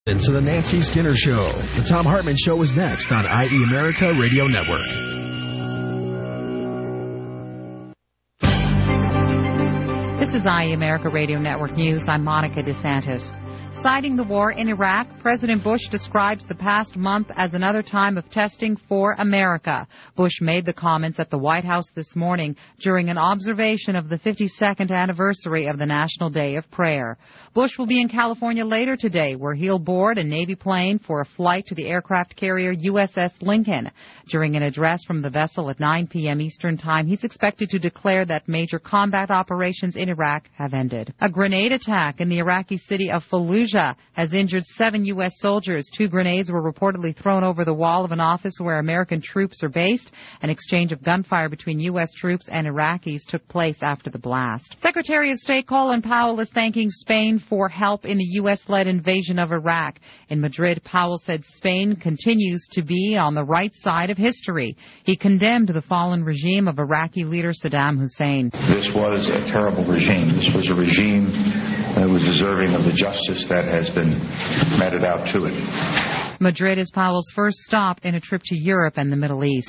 Into the Nancy Skinner Show. The Tom Hartman Show is next on IE America Radio Network. This is IE America Radio Network News. I'm Monica DeSantis. Citing the war in Iraq, President Bush describes the past month as another time of testing for America. Bush made the comments at the White House this morning during an observation of the 52nd anniversary of the National Day of Prayer. Bush will be in California later today, where he'll board a Navy plane for a flight to the aircraft carrier USS Lincoln. During an address from the vessel at 9 p.m. Eastern Time, he's expected to declare that major combat operations in Iraq have ended. A grenade attack in the Iraqi city of Fallujah has injured 7 U.S. soldiers. 2 grenades were reportedly thrown over the wall of an office where American troops are based. An exchange of gunfire between U.S. troops and Iraqis took place after the blast. Secretary of State Colin Powell is thanking Spain for help in the U.S.-led invasion of Iraq. In Madrid, Powell said Spain continues to be on the right side of history. He condemned the fallen regime of Iraqi leader Saddam Hussein. This was a terrible regime. This was a regime that was deserving of the justice that has been meted out to it. Madrid is Powell's first stop in a trip to Europe and the Middle East.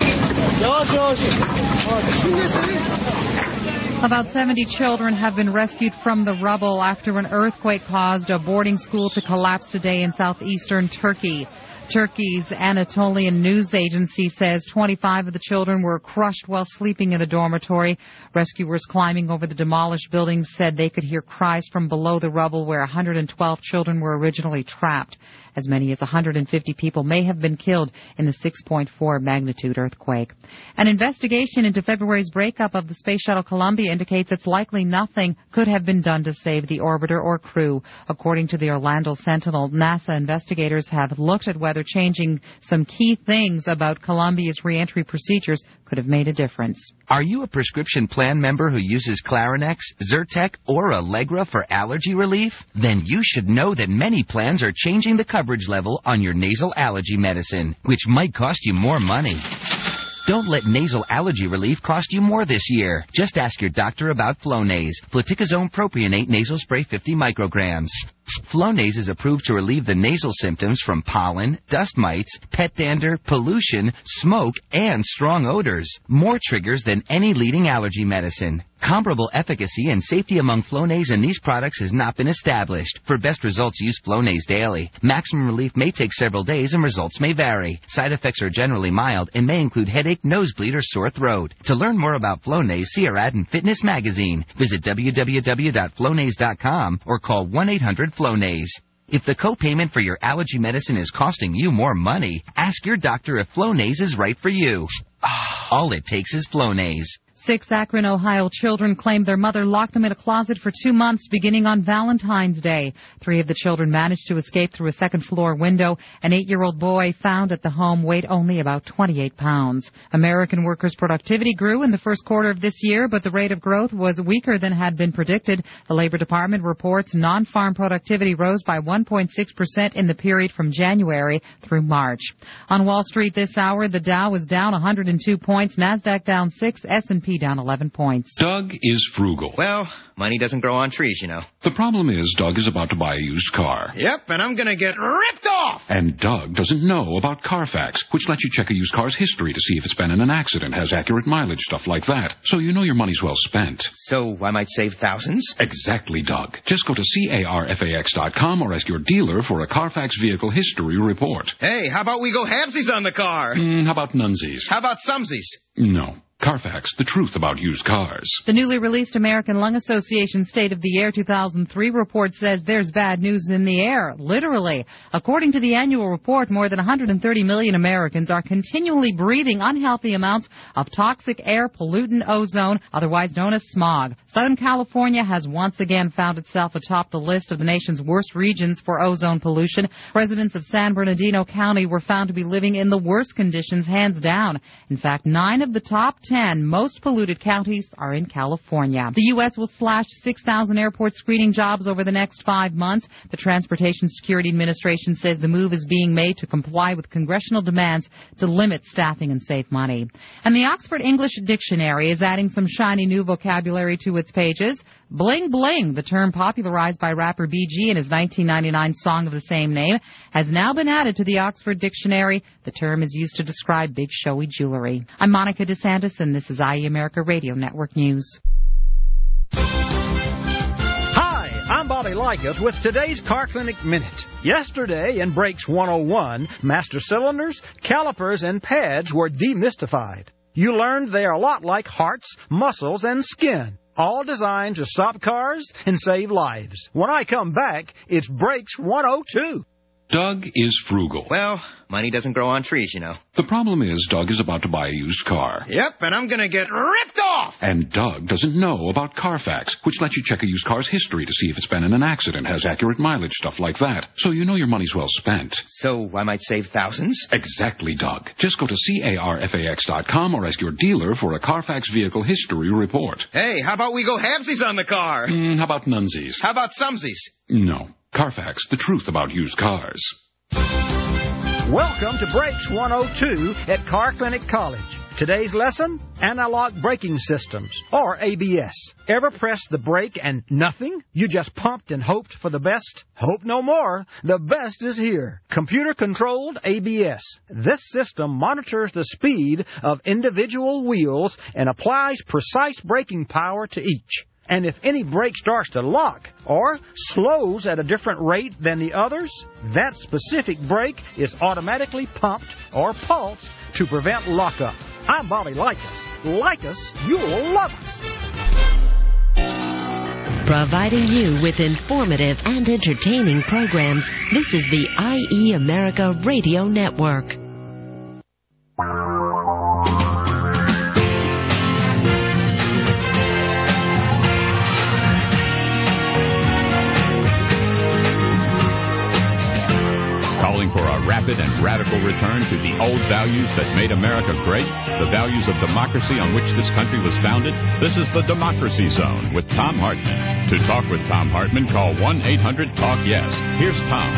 About 70 children have been rescued from the rubble after an earthquake caused a boarding school to collapse today in southeastern Turkey. Turkey's Anatolian news agency says 25 of the children were crushed while sleeping in the dormitory. Rescuers climbing over the demolished buildings said they could hear cries from below the rubble where 112 children were originally trapped. As many as 150 people may have been killed in the 6.4 magnitude earthquake. An investigation into February's breakup of the Space Shuttle Columbia indicates it's likely nothing could have been done to save the orbiter or crew. According to the Orlando Sentinel, NASA investigators have looked at whether changing some key things about Columbia's reentry procedures could have made a difference. Are you a prescription plan member who uses Clarinex, Zyrtec, or Allegra for allergy relief? Then you should know that many plans are changing the coverage level on your nasal allergy medicine, which might cost you more money. Don't let nasal allergy relief cost you more this year. Just ask your doctor about Flonase, fluticasone propionate nasal spray 50 micrograms. Flonase is approved to relieve the nasal symptoms from pollen, dust mites, pet dander, pollution, smoke, and strong odors. More triggers than any leading allergy medicine. Comparable efficacy and safety among Flonase and these products has not been established. For best results, use Flonase daily. Maximum relief may take several days and results may vary. Side effects are generally mild and may include headache, nosebleed, or sore throat. To learn more about Flonase, see our ad in Fitness Magazine. Visit www.flonase.com or call 1-800-FLONASE. If the copayment for your allergy medicine is costing you more money, ask your doctor if Flonase is right for you. All it takes is Flonase. 6 Akron, Ohio children claimed their mother locked them in a closet for 2 months beginning on Valentine's Day. 3 of the children managed to escape through a second-floor window. An 8-year-old boy found at the home weighed only about 28 pounds. American workers' productivity grew in the first quarter of this year, but the rate of growth was weaker than had been predicted. The Labor Department reports non-farm productivity rose by 1.6% in the period from January through March. On Wall Street this hour, the Dow was down 102 points, NASDAQ down 6, S&P down 11 points. Doug is frugal. Well, money doesn't grow on trees, you know. The problem is Doug is about to buy a used car. Yep, and I'm going to get ripped off! And Doug doesn't know about Carfax, which lets you check a used car's history to see if it's been in an accident, has accurate mileage, stuff like that. So you know your money's well spent. So I might save thousands? Exactly, Doug. Just go to CARFAX.com or ask your dealer for a Carfax vehicle history report. Hey, how about we go halvesies on the car? How about nunsies? How about sumsies? No. Carfax, the truth about used cars. The newly released American Lung Association State of the Air 2003 report says there's bad news in the air, literally. According to the annual report, more than 130 million Americans are continually breathing unhealthy amounts of toxic air pollutant ozone, otherwise known as smog. Southern California has once again found itself atop the list of the nation's worst regions for ozone pollution. Residents of San Bernardino County were found to be living in the worst conditions, hands down. In fact, 9 of the top 10 most polluted counties are in California. The U.S. will slash 6,000 airport screening jobs over the next 5 months. The Transportation Security Administration says the move is being made to comply with congressional demands to limit staffing and save money. And the Oxford English Dictionary is adding some shiny new vocabulary to its pages. Bling bling, the term popularized by rapper BG in his 1999 song of the same name, has now been added to the Oxford Dictionary. The term is used to describe big showy jewelry. I'm Monica DeSantis, and this is IE America Radio Network News. Hi, I'm Bobby Likas with today's Car Clinic Minute. Yesterday in Brakes 101, master cylinders, calipers, and pads were demystified. You learned they are a lot like hearts, muscles, and skin, all designed to stop cars and save lives. When I come back, it's Brakes 102. Doug is frugal. Well, money doesn't grow on trees, you know. The problem is Doug is about to buy a used car. Yep, and I'm going to get ripped off! And Doug doesn't know about Carfax, which lets you check a used car's history to see if it's been in an accident, has accurate mileage, stuff like that. So you know your money's well spent. So I might save thousands? Exactly, Doug. Just go to carfax.com or ask your dealer for a Carfax vehicle history report. Hey, how about we go halvesies on the car? How about nunsies? How about sumsies? No. Carfax, the truth about used cars. Welcome to Brakes 102 at Car Clinic College. Today's lesson, analog braking systems, or ABS. Ever pressed the brake and nothing? You just pumped and hoped for the best? Hope no more. The best is here. Computer-controlled ABS. This system monitors the speed of individual wheels and applies precise braking power to each. And if any brake starts to lock or slows at a different rate than the others, that specific brake is automatically pumped or pulsed to prevent lockup. I'm Bobby Likas. Like us, you'll love us. Providing you with informative and entertaining programs, this is the IE America Radio Network. Calling for a rapid and radical return to the old values that made America great, the values of democracy on which this country was founded. This is the Democracy Zone with Thom Hartmann. To talk with Thom Hartmann, call 1-800-TALK-YES. Here's Tom.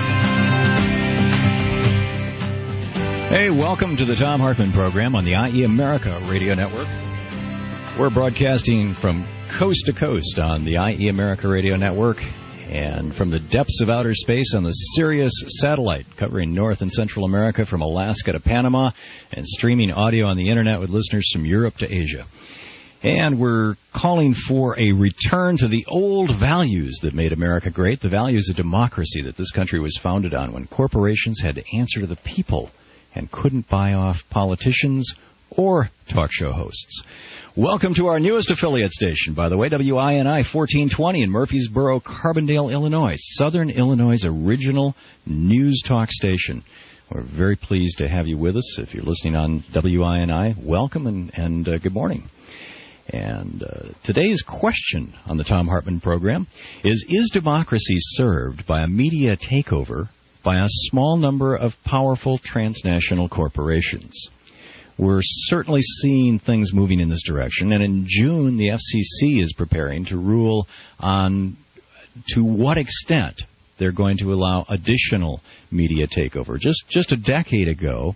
Hey, welcome to the Thom Hartmann program on the IE America Radio Network. We're broadcasting from coast to coast on the IE America Radio Network and from the depths of outer space on the Sirius satellite, covering North and Central America from Alaska to Panama, and streaming audio on the Internet with listeners from Europe to Asia. And we're calling for a return to the old values that made America great, the values of democracy that this country was founded on, when corporations had to answer to the people and couldn't buy off politicians or talk show hosts. Welcome to our newest affiliate station, by the way, WINI 1420 in Murfreesboro, Carbondale, Illinois, Southern Illinois' original news talk station. We're very pleased to have you with us. If you're listening on WINI, welcome and good morning. And today's question on the Thom Hartmann program is democracy served by a media takeover by a small number of powerful transnational corporations? We're certainly seeing things moving in this direction, and in June, the FCC is preparing to rule on to what extent they're going to allow additional media takeover. Just a decade ago,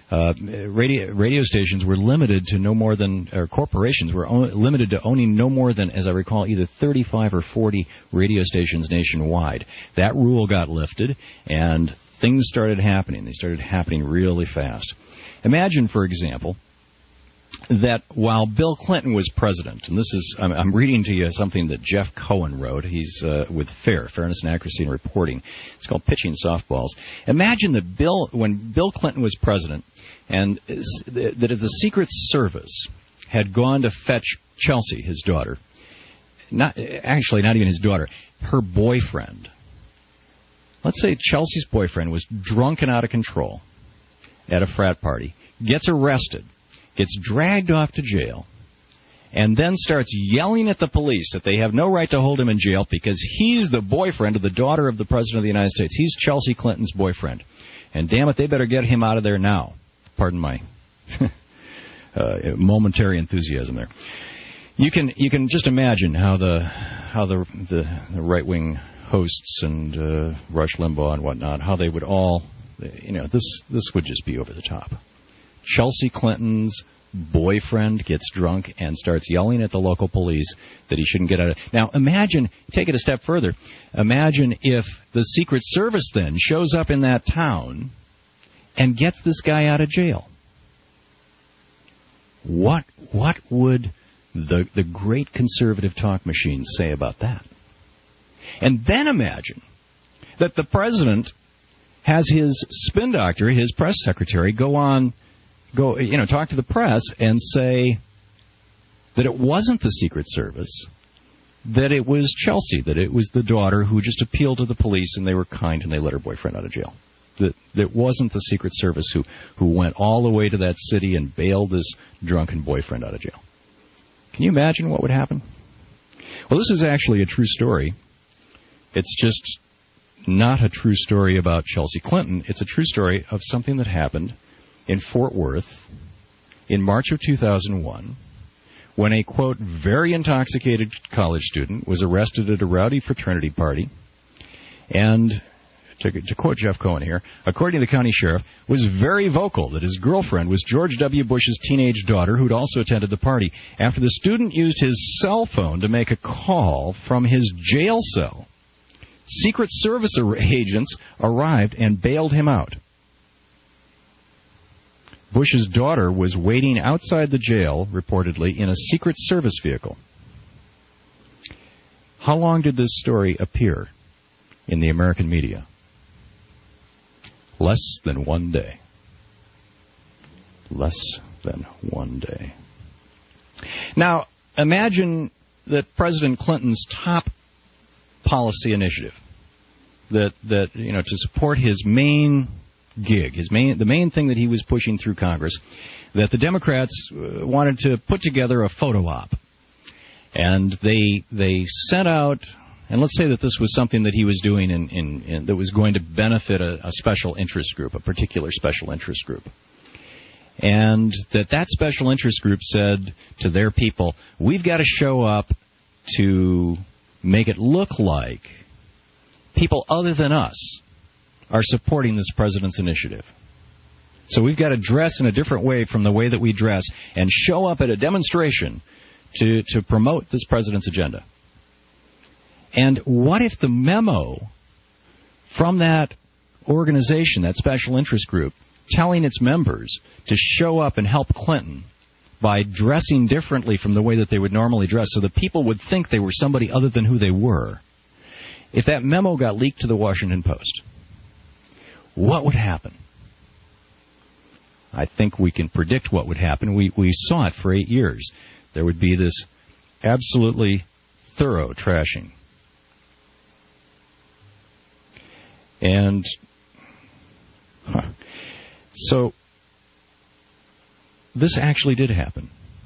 radio stations were limited to no more than, or corporations were limited to owning no more than, as I recall, either 35 or 40 radio stations nationwide. That rule got lifted, and things started happening. They started happening really fast. Imagine, for example, that while Bill Clinton was president, and this is, I'm reading to you something that Jeff Cohen wrote. He's with Fairness and Accuracy in Reporting. It's called Pitching Softballs. Imagine that when Bill Clinton was president, and that if the Secret Service had gone to fetch Chelsea, his daughter, not even his daughter, her boyfriend. Let's say Chelsea's boyfriend was drunk and out of control at a frat party, gets arrested, gets dragged off to jail, and then starts yelling at the police that they have no right to hold him in jail because he's the boyfriend of the daughter of the President of the United States. He's Chelsea Clinton's boyfriend. And damn it, they better get him out of there now. Pardon my momentary enthusiasm there. You can just imagine how the right-wing hosts and Rush Limbaugh and whatnot, how they would all, this would just be over the top. Chelsea Clinton's boyfriend gets drunk and starts yelling at the local police that he shouldn't get out of... Now, imagine, take it a step further, imagine if the Secret Service then shows up in that town and gets this guy out of jail. What would the great conservative talk machine say about that? And then imagine that the president has his spin doctor, his press secretary, talk to the press and say that it wasn't the Secret Service, that it was Chelsea, that it was the daughter who just appealed to the police and they were kind and they let her boyfriend out of jail. That it wasn't the Secret Service who went all the way to that city and bailed this drunken boyfriend out of jail. Can you imagine what would happen? Well, this is actually a true story. It's just not a true story about Chelsea Clinton. It's a true story of something that happened in Fort Worth in March of 2001 when a, quote, very intoxicated college student was arrested at a rowdy fraternity party and, to quote Jeff Cohen here, according to the county sheriff, was very vocal that his girlfriend was George W. Bush's teenage daughter who'd also attended the party. After the student used his cell phone to make a call from his jail cell, Secret Service agents arrived and bailed him out. Bush's daughter was waiting outside the jail, reportedly, in a Secret Service vehicle. How long did this story appear in the American media? Less than 1 day. Less than 1 day. Now, imagine that President Clinton's top policy initiative, that to support his main gig, the main thing that he was pushing through Congress, that the Democrats wanted to put together a photo op. And they sent out, and let's say that this was something that he was doing in that was going to benefit a special interest group, a particular special interest group. And that special interest group said to their people, we've got to show up to make it look like people other than us are supporting this president's initiative. So we've got to dress in a different way from the way that we dress and show up at a demonstration to promote this president's agenda. And what if the memo from that organization, that special interest group, telling its members to show up and help Clinton by dressing differently from the way that they would normally dress so that people would think they were somebody other than who they were, if that memo got leaked to the Washington Post, what would happen? I think we can predict what would happen. We saw it for 8 years. There would be this absolutely thorough trashing. And so this actually did happen.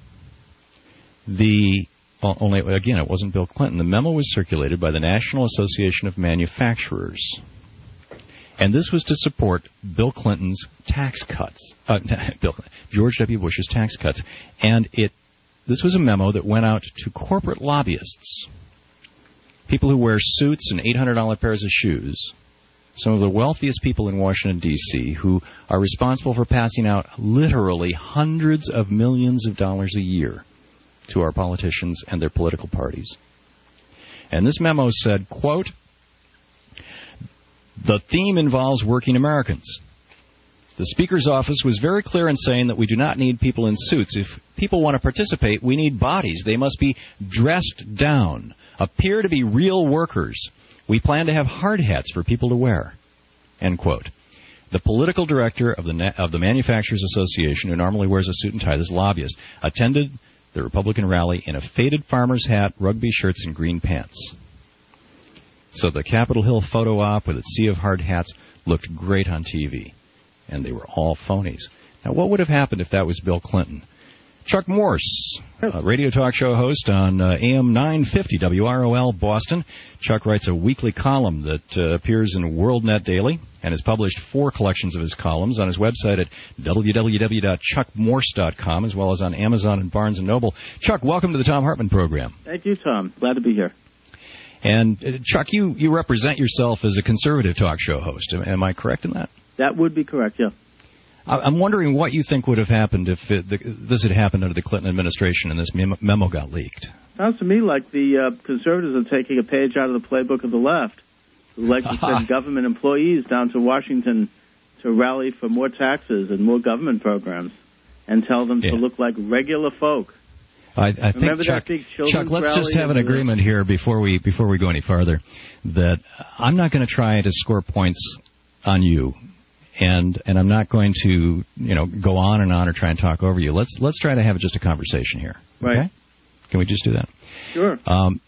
Only, again, it wasn't Bill Clinton. The memo was circulated by the National Association of Manufacturers. And this was to support Bill Clinton's tax cuts. George W. Bush's tax cuts. And this was a memo that went out to corporate lobbyists, people who wear suits and $800 pairs of shoes, some of the wealthiest people in Washington, D.C., who are responsible for passing out literally hundreds of millions of dollars a year to our politicians and their political parties. And this memo said, quote, the theme involves working Americans. The Speaker's office was very clear in saying that we do not need people in suits. If people want to participate, we need bodies. They must be dressed down, appear to be real workers. We plan to have hard hats for people to wear. End quote. The political director of the Manufacturers Association, who normally wears a suit and tie, this lobbyist, attended the Republican rally in a faded farmer's hat, rugby shirts, and green pants. So the Capitol Hill photo op with its sea of hard hats looked great on TV. And they were all phonies. Now, what would have happened if that was Bill Clinton? Chuck Morse, a radio talk show host on AM 950 WROL Boston. Chuck writes a weekly column that appears in WorldNet Daily and has published 4 collections of his columns on his website at www.chuckmorse.com, as well as on Amazon and Barnes & Noble. Chuck, welcome to the Thom Hartmann program. Thank you, Tom. Glad to be here. And, Chuck, you represent yourself as a conservative talk show host. Am I correct in that? That would be correct, yeah. I'm wondering what you think would have happened if this had happened under the Clinton administration and this memo got leaked. Sounds to me like the conservatives are taking a page out of the playbook of the left, who like to send government employees down to Washington to rally for more taxes and more government programs and tell them to look like regular folk. I think, Chuck, let's just have an agreement here before we go any farther that I'm not going to try to score points on you, and I'm not going to go on and on or try and talk over you. Let's try to have just a conversation here. Right. Okay? Can we just do that? Sure.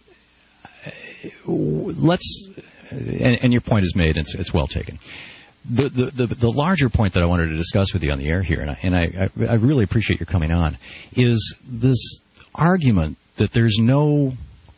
And your point is made. It's well taken. The larger point that I wanted to discuss with you on the air here, and I really appreciate your coming on, is this argument that there's no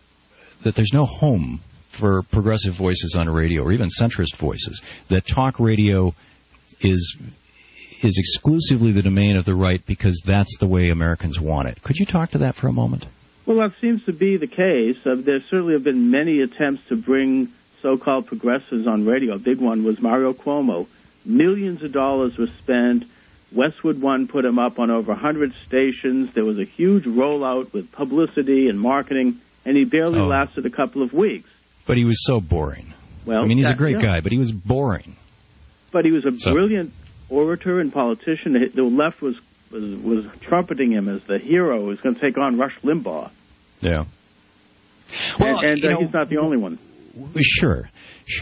home for progressive voices on radio or even centrist voices, that talk radio is exclusively the domain of the right because that's the way Americans want it. Could you talk to that for a moment? Well, that seems to be the case. There certainly have been many attempts to bring so-called progressives on radio. A big one was Mario Cuomo. Millions of dollars were spent. Westwood One put him up on over 100 stations. There was a huge rollout with publicity and marketing, and he barely lasted a couple of weeks. But he was so boring. Well, I mean, he's a great guy, but he was boring. But he was a brilliant orator and politician. The left was trumpeting him as the hero who's going to take on Rush Limbaugh. Yeah. Well, and he's not the only one. Sure.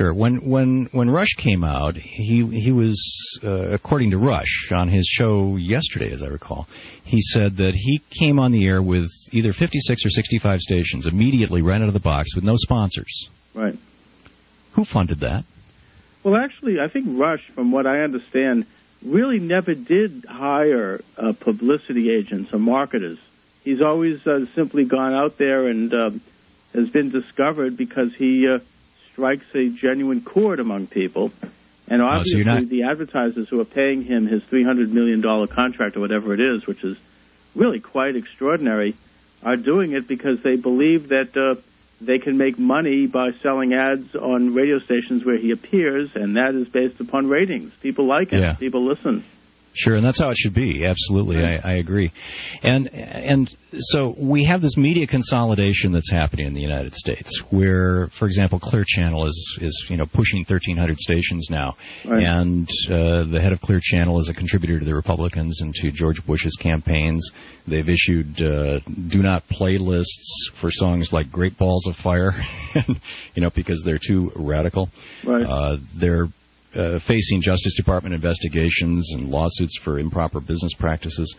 When Rush came out, he was, according to Rush, on his show yesterday, as I recall, he said that he came on the air with either 56 or 65 stations immediately right out of the box with no sponsors. Right. Who funded that? Well, actually, I think Rush, from what I understand, really never did hire publicity agents or marketers. He's always simply gone out there and has been discovered because he strikes a genuine chord among people. And obviously the advertisers who are paying him his $300 million contract or whatever it is, which is really quite extraordinary, are doing it because they believe that they can make money by selling ads on radio stations where he appears, and that is based upon ratings. People like him. Yeah. People listen. Sure, and that's how it should be. Absolutely, I agree. And so we have this media consolidation that's happening in the United States, where, for example, Clear Channel is pushing 1,300 stations now, right. And the head of Clear Channel is a contributor to the Republicans and to George Bush's campaigns. They've issued do not play lists for songs like "Great Balls of Fire," because they're too radical. Right. They're facing Justice Department investigations and lawsuits for improper business practices,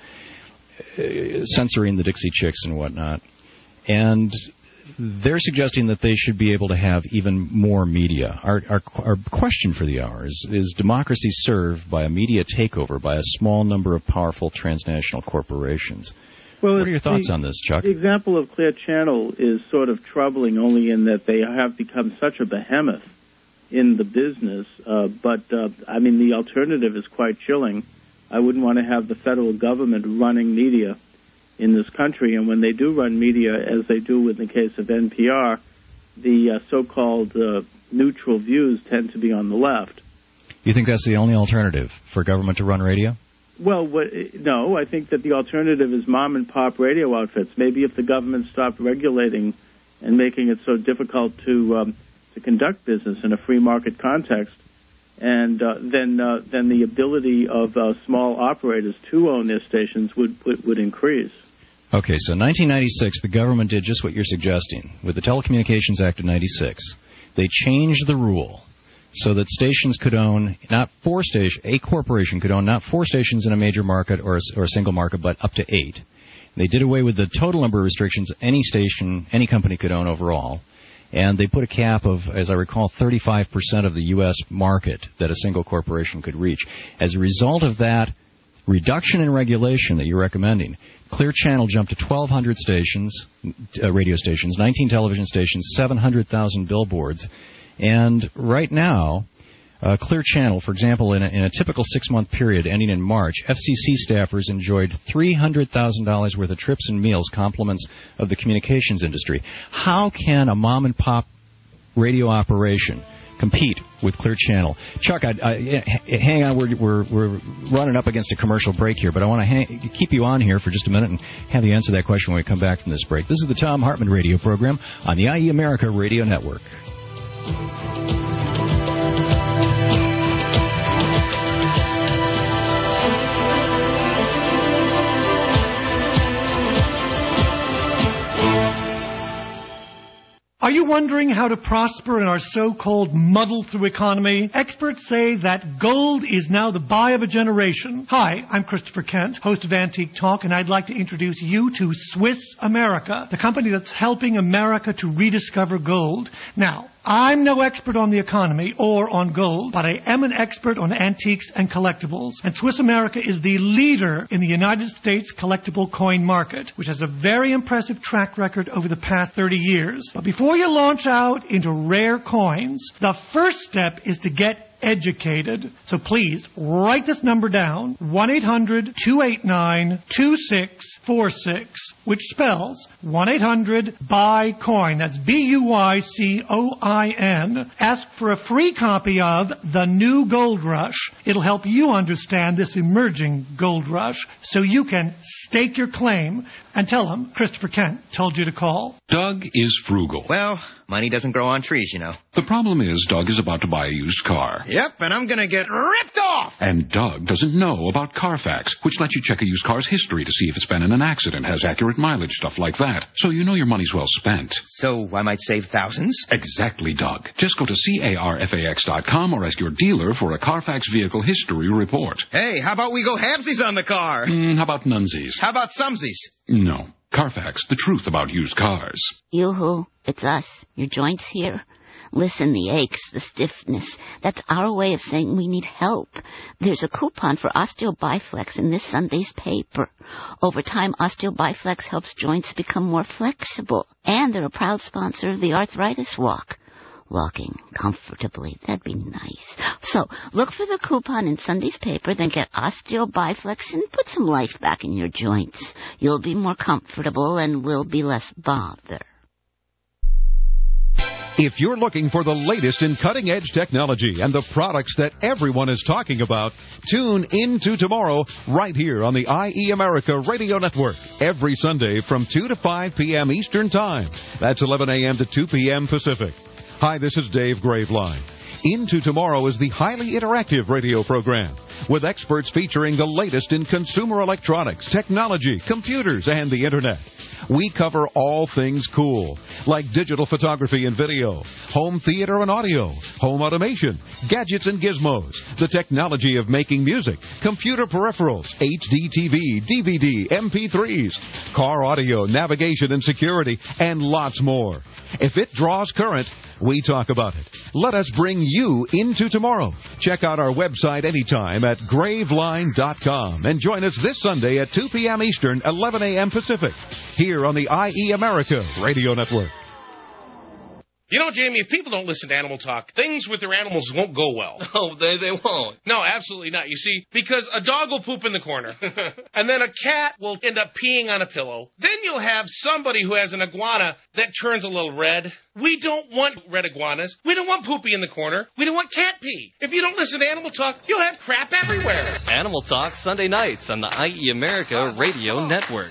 censoring the Dixie Chicks and whatnot. And they're suggesting that they should be able to have even more media. Our question for the hour is democracy served by a media takeover by a small number of powerful transnational corporations? Well, what are your thoughts on this, Chuck? The example of Clear Channel is sort of troubling only in that they have become such a behemoth in the business, but the alternative is quite chilling. I wouldn't want to have the federal government running media in this country, and when they do run media, as they do in the case of NPR, the so-called neutral views tend to be on the left. You think that's the only alternative for government to run radio? Well, no, I think that the alternative is mom-and-pop radio outfits. Maybe if the government stopped regulating and making it so difficult to conduct business in a free market context, and then the ability of small operators to own their stations would increase. Okay, so 1996, the government did just what you're suggesting. With the Telecommunications Act of 96, they changed the rule so that stations could own a corporation could own not 4 stations in a major market or a single market, but up to 8. They did away with the total number of restrictions any company could own overall. And they put a cap of, as I recall, 35% of the U.S. market that a single corporation could reach. As a result of that reduction in regulation that you're recommending, Clear Channel jumped to 1,200 stations, radio stations, 19 television stations, 700,000 billboards. And right now, Clear Channel, for example, in a typical 6-month period ending in March, FCC staffers enjoyed $300,000 worth of trips and meals, compliments of the communications industry. How can a mom-and-pop radio operation compete with Clear Channel. Chuck, hang on. We're running up against a commercial break here, but I want to keep you on here for just a minute and have you answer that question when we come back from this break. This is the Thom Hartmann radio program on the IE America Radio Network. Are you wondering how to prosper in our so-called muddle-through economy? Experts say that gold is now the buy of a generation. Hi, I'm Christopher Kent, host of Antique Talk, and I'd like to introduce you to Swiss America, the company that's helping America to rediscover gold. Now, I'm no expert on the economy or on gold, but I am an expert on antiques and collectibles. And Swiss America is the leader in the United States collectible coin market, which has a very impressive track record over the past 30 years. But before you launch out into rare coins, the first step is to get educated. So please, write this number down, 1-800-289-2646, which spells 1-800-BUY-COIN. That's BUYCOIN. Ask for a free copy of The New Gold Rush. It'll help you understand this emerging gold rush so you can stake your claim and tell them Christopher Kent told you to call. Doug is frugal. Well, money doesn't grow on trees, you know. The problem is Doug is about to buy a used car. Yep, and I'm going to get ripped off! And Doug doesn't know about Carfax, which lets you check a used car's history to see if it's been in an accident, has accurate mileage, stuff like that. So you know your money's well spent. So I might save thousands? Exactly, Doug. Just go to CARFAX.com or ask your dealer for a Carfax vehicle history report. Hey, how about we go halvesies on the car? How about nunsies? How about sumsies? No. Carfax, the truth about used cars. Yoo-hoo, it's us, your joints here. Listen, the aches, the stiffness. That's our way of saying we need help. There's a coupon for OsteoBiflex in this Sunday's paper. Over time, OsteoBiflex helps joints become more flexible. And they're a proud sponsor of the Arthritis Walk. Walking comfortably, that'd be nice. So, look for the coupon in Sunday's paper, then get OsteoBiflex and put some life back in your joints. You'll be more comfortable and will be less bother. If you're looking for the latest in cutting-edge technology and the products that everyone is talking about, tune into tomorrow right here on the IE America Radio Network every Sunday from 2 to 5 p.m. Eastern Time. That's 11 a.m. to 2 p.m. Pacific. Hi, this is Dave Graveline. Into Tomorrow is the highly interactive radio program with experts featuring the latest in consumer electronics, technology, computers, and the Internet. We cover all things cool, like digital photography and video, home theater and audio, home automation, gadgets and gizmos, the technology of making music, computer peripherals, HD TV, DVD, MP3s, car audio, navigation and security, and lots more. If it draws current, we talk about it. Let us bring you into tomorrow. Check out our website anytime at graveline.com and join us this Sunday at 2 p.m. Eastern, 11 a.m. Pacific, here on the IE America Radio Network. You know, Jamie, if people don't listen to Animal Talk, things with their animals won't go well. Oh, they won't. No, absolutely not. You see, because a dog will poop in the corner, and then a cat will end up peeing on a pillow. Then you'll have somebody who has an iguana that turns a little red. We don't want red iguanas. We don't want poopy in the corner. We don't want cat pee. If you don't listen to Animal Talk, you'll have crap everywhere. Animal Talk, Sunday nights on the IE America Radio Network.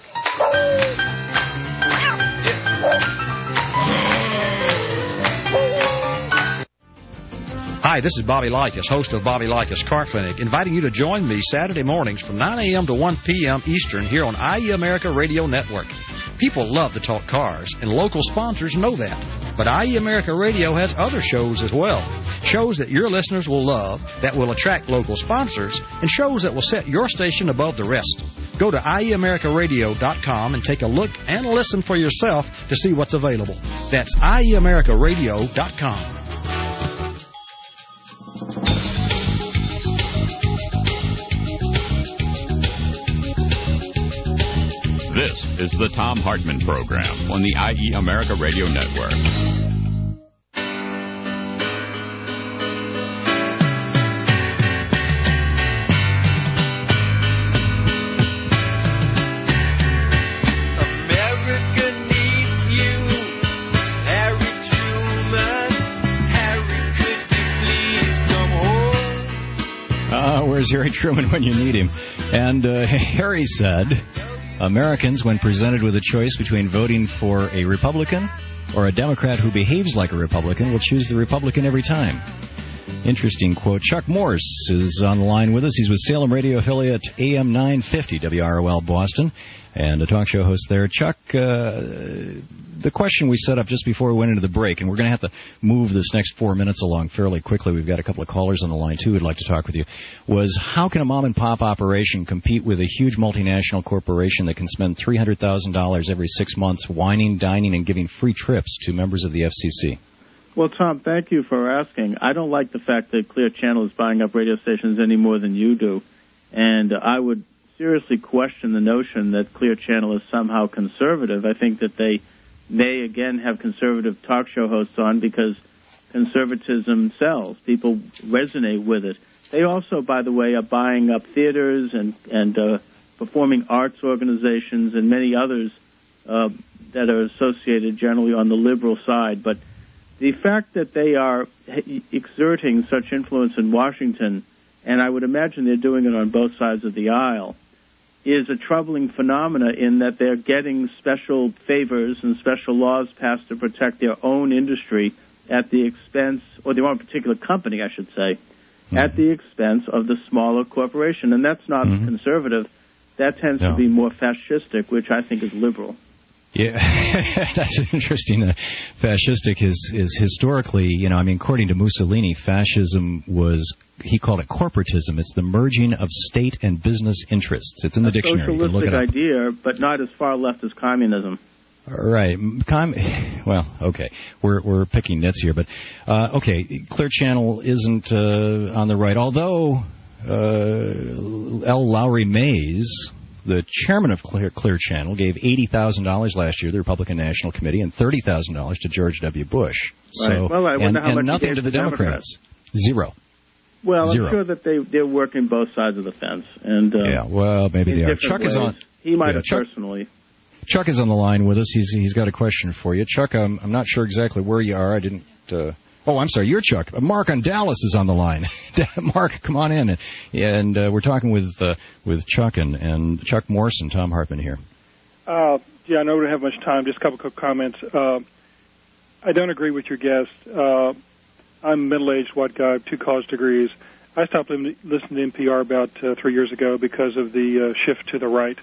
Hi, this is Bobby Likas, host of Bobby Likas Car Clinic, inviting you to join me Saturday mornings from 9 a.m. to 1 p.m. Eastern here on IE America Radio Network. People love to talk cars, and local sponsors know that. But IE America Radio has other shows as well. Shows that your listeners will love, that will attract local sponsors, and shows that will set your station above the rest. Go to IEAmericaRadio.com and take a look and listen for yourself to see what's available. That's IEAmericaRadio.com. This is the Thom Hartmann Program on the IE America Radio Network. Harry Truman, Harry, could you Here's Harry Truman when you need him. And Harry said, Americans, when presented with a choice between voting for a Republican or a Democrat who behaves like a Republican, will choose the Republican every time. Interesting quote. Chuck Morse is on the line with us. He's with Salem radio affiliate AM 950 WROL Boston and a talk show host there. Chuck, the question we set up just before we went into the break, and we're going to have to move this next 4 minutes along fairly quickly. We've got a couple of callers on the line, too, who'd like to talk with you, was how can a mom-and-pop operation compete with a huge multinational corporation that can spend $300,000 every 6 months whining, dining, and giving free trips to members of the FCC? Well, Tom, thank you for asking. I don't like the fact that Clear Channel is buying up radio stations any more than you do, and I would seriously question the notion that Clear Channel is somehow conservative. I think that they may, again, have conservative talk show hosts on because conservatism sells. People resonate with it. They also, by the way, are buying up theaters and performing arts organizations and many others that are associated generally on the liberal side. But the fact that they are exerting such influence in Washington, and I would imagine they're doing it on both sides of the aisle, is a troubling phenomena in that they're getting special favors and special laws passed to protect their own industry at the expense, or their own particular company, I should say, at the expense of the smaller corporation. And that's not conservative. That tends to be more fascistic, which I think is liberal. Yeah, that's interesting. Fascistic is historically, according to Mussolini, fascism was, he called it corporatism. It's the merging of state and business interests. It's in the dictionary. You can look it up. Socialistic idea, but not as far left as communism. Right. Well, okay. We're picking nits here, but okay. Clear Channel isn't on the right, although L. Lowry Mays, the chairman of Clear Channel, gave $80,000 last year to the Republican National Committee and $30,000 to George W. Bush. Right. So, well, I wonder how much nothing to the Democrats. Zero. Well, Zero. I'm sure that they're working both sides of the fence. And yeah, well, maybe they are. Chuck is on. He might have personally. Chuck is on the line with us. He's got a question for you. Chuck, I'm not sure exactly where you are. I didn't... Oh, I'm sorry, you're Chuck. Mark on Dallas is on the line. Mark, come on in. And we're talking with Chuck and Chuck Morse and Tom Hartman here. Yeah, I know we don't have much time. Just a couple quick comments. I don't agree with your guest. I'm a middle-aged white guy, I have 2 college degrees. I stopped listening to NPR about 3 years ago because of the shift to the right.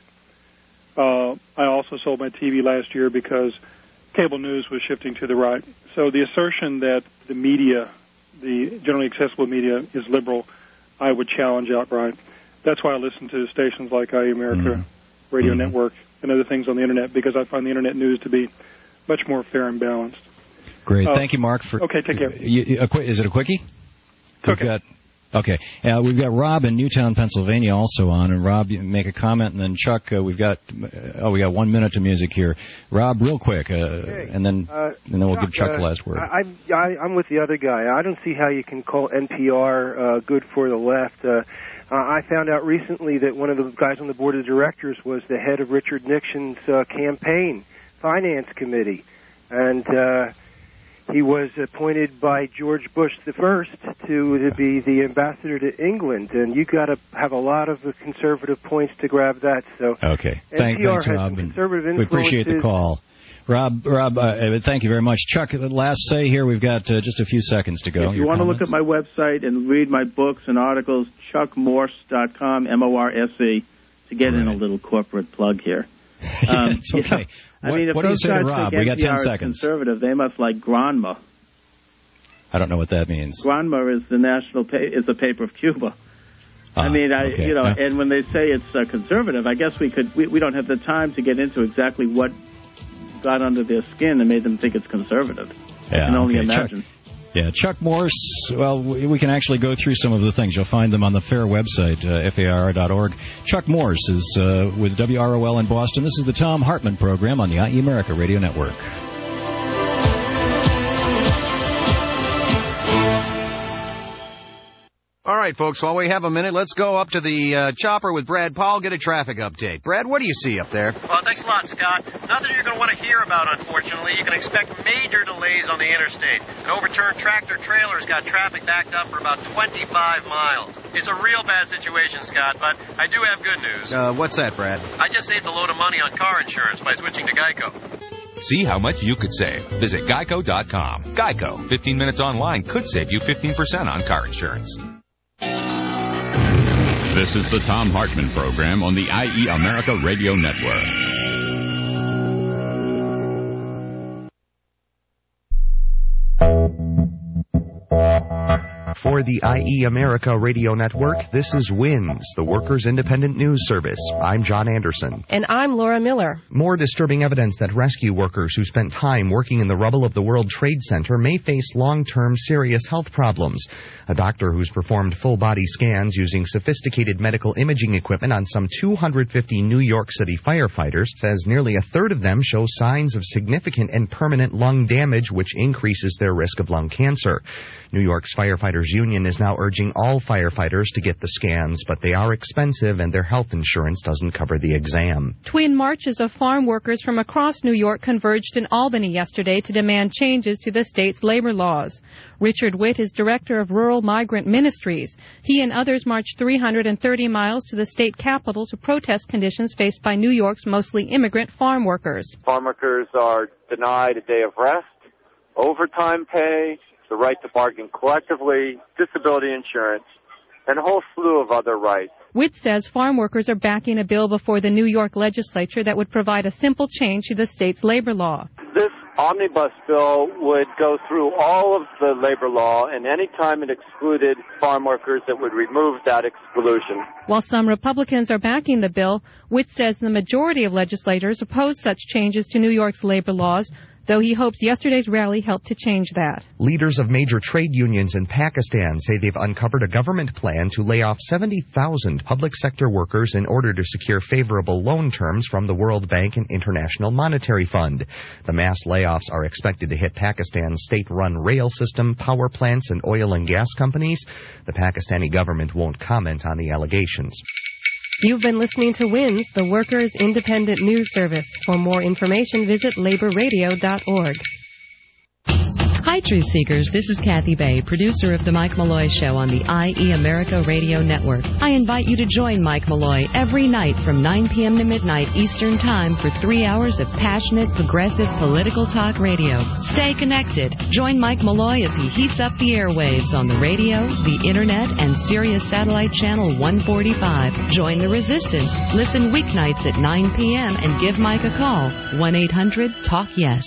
I also sold my TV last year because cable news was shifting to the right. So the assertion that the media, the generally accessible media, is liberal, I would challenge outright. That's why I listen to stations like iAmerica Radio Network and other things on the Internet, because I find the Internet news to be much more fair and balanced. Great. Thank you, Mark. Okay, take care. Is it a quickie? Okay. Okay. We've got Rob in Newtown, Pennsylvania also on. And Rob, you make a comment, and then Chuck, we got 1 minute to music here. Rob, real quick, and then we'll give Chuck the last word. I'm with the other guy. I don't see how you can call NPR good for the left. I found out recently that one of the guys on the board of directors was the head of Richard Nixon's campaign finance committee. And he was appointed by George Bush I to be the ambassador to England, and you got to have a lot of conservative points to grab that. So, okay, thanks, Rob. We appreciate the call, Rob. Thank you very much, Chuck. Last say here. We've got just a few seconds to go. If you want to look at my website and read my books and articles, chuckmorse.com, MORSE, to get in a little corporate plug here. It's okay. I mean, if those guys think we got 10 NPR is seconds. Conservative, they must like Granma. I don't know what that means. Granma is the paper of Cuba. I mean, and when they say it's conservative, I guess we don't have the time to get into exactly what got under their skin and made them think it's conservative. I can only imagine. Chuck Morse, well, we can actually go through some of the things. You'll find them on the FAIR website, FAIR.org. Chuck Morse is with WROL in Boston. This is the Tom Hartman program on the IE America Radio Network. All right. right, folks, while we have a minute, let's go up to the chopper with Brad Powell, get a traffic update. Brad, what do you see up there? Well, thanks a lot, Scott. Nothing you're going to want to hear about, unfortunately. You can expect major delays on the interstate. An overturned tractor-trailer's got traffic backed up for about 25 miles. It's a real bad situation, Scott, but I do have good news. What's that, Brad? I just saved a load of money on car insurance by switching to Geico. See how much you could save. Visit Geico.com. Geico. 15 minutes online could save you 15% on car insurance. This is the Thom Hartmann Program on the IE America Radio Network. For the IE America Radio Network, this is WINS, the Workers' Independent News Service. I'm John Anderson. And I'm Laura Miller. More disturbing evidence that rescue workers who spent time working in the rubble of the World Trade Center may face long-term serious health problems. A doctor who's performed full-body scans using sophisticated medical imaging equipment on some 250 New York City firefighters says nearly a third of them show signs of significant and permanent lung damage, which increases their risk of lung cancer. New York's Firefighters Union is now urging all firefighters to get the scans, but they are expensive and their health insurance doesn't cover the exam. Twin marches of farm workers from across New York converged in Albany yesterday to demand changes to the state's labor laws. Richard Witt is director of Rural Migrant Ministries. He and others marched 330 miles to the state capitol to protest conditions faced by New York's mostly immigrant farm workers. Farm workers are denied a day of rest, overtime pay, the right to bargain collectively, disability insurance, and a whole slew of other rights. Witt says farm workers are backing a bill before the New York legislature that would provide a simple change to the state's labor law. This omnibus bill would go through all of the labor law, and any time it excluded farm workers, it would remove that exclusion. While some Republicans are backing the bill, Witt says the majority of legislators oppose such changes to New York's labor laws, though he hopes yesterday's rally helped to change that. Leaders of major trade unions in Pakistan say they've uncovered a government plan to lay off 70,000 public sector workers in order to secure favorable loan terms from the World Bank and International Monetary Fund. The mass layoffs are expected to hit Pakistan's state-run rail system, power plants, and oil and gas companies. The Pakistani government won't comment on the allegations. You've been listening to WINS, the Workers' Independent News Service. For more information, visit laborradio.org. Hi, Truth Seekers. This is Kathy Bay, producer of The Mike Malloy Show on the IE America Radio Network. I invite you to join Mike Malloy every night from 9 p.m. to midnight Eastern Time for 3 hours of passionate, progressive political talk radio. Stay connected. Join Mike Malloy as he heats up the airwaves on the radio, the Internet, and Sirius Satellite Channel 145. Join the resistance. Listen weeknights at 9 p.m. and give Mike a call. 1-800-TALK-YES.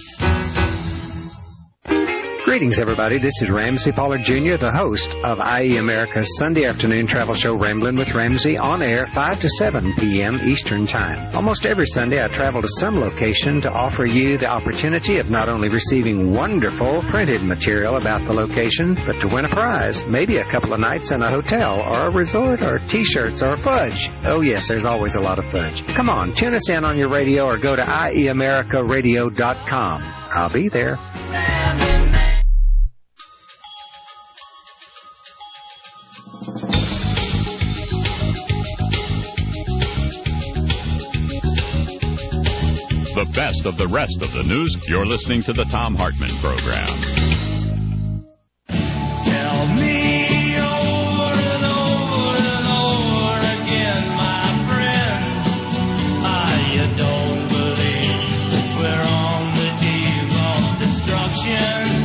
Greetings, everybody. This is Ramsey Pollard Jr., the host of IE America's Sunday afternoon travel show Ramblin' with Ramsey, on air 5 to 7 p.m. Eastern Time. Almost every Sunday, I travel to some location to offer you the opportunity of not only receiving wonderful printed material about the location, but to win a prize, maybe a couple of nights in a hotel or a resort or T-shirts or fudge. Oh, yes, there's always a lot of fudge. Come on, tune us in on your radio or go to IEAmericaradio.com. I'll be there. The best of the rest of the news. You're listening to the Thom Hartmann Program. Tell me over and over and over again, my friend, you don't believe we're on the eve of destruction.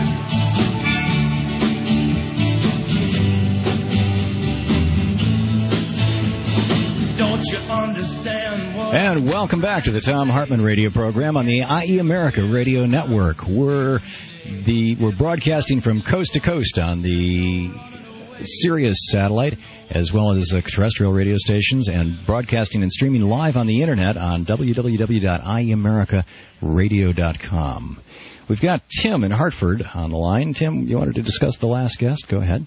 Don't you understand what... And welcome back to the Thom Hartmann Radio program on the IE America Radio Network. We're broadcasting from coast to coast on the Sirius satellite, as well as terrestrial radio stations, and broadcasting and streaming live on the Internet on www.IEAmericaRadio.com. We've got Tim in Hartford on the line. Tim, you wanted to discuss the last guest? Go ahead.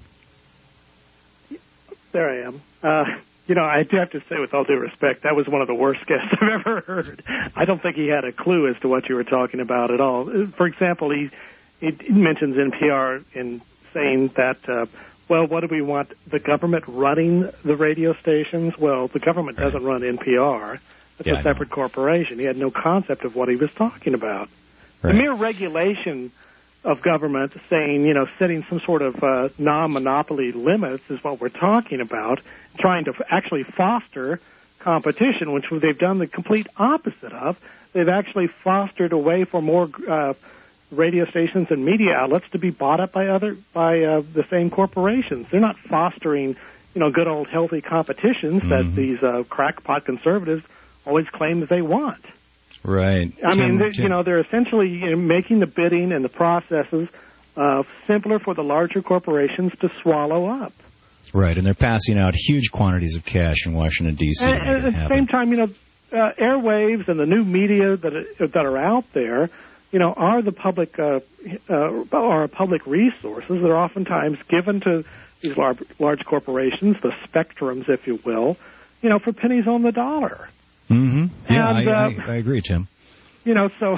There I am. I do have to say, with all due respect, that was one of the worst guests I've ever heard. I don't think he had a clue as to what you were talking about at all. For example, he mentions NPR in saying that well, what do we want? The government running the radio stations? Well, the government doesn't run NPR. It's a separate corporation. He had no concept of what he was talking about. Right. The mere regulation of government saying, setting some sort of non-monopoly limits is what we're talking about, trying to actually foster competition, which they've done the complete opposite of. They've actually fostered a way for more radio stations and media outlets to be bought up by the same corporations. They're not fostering, good old healthy competitions that these crackpot conservatives always claim that they want. Right. I mean, they're essentially making the bidding and the processes simpler for the larger corporations to swallow up. Right, and they're passing out huge quantities of cash in Washington, D.C. And at the same time, airwaves and the new media that are out there, are the public are public resources that are oftentimes given to these large corporations, the spectrums, if you will, for pennies on the dollar. Mm-hmm. Yeah, and, I agree, Tim. So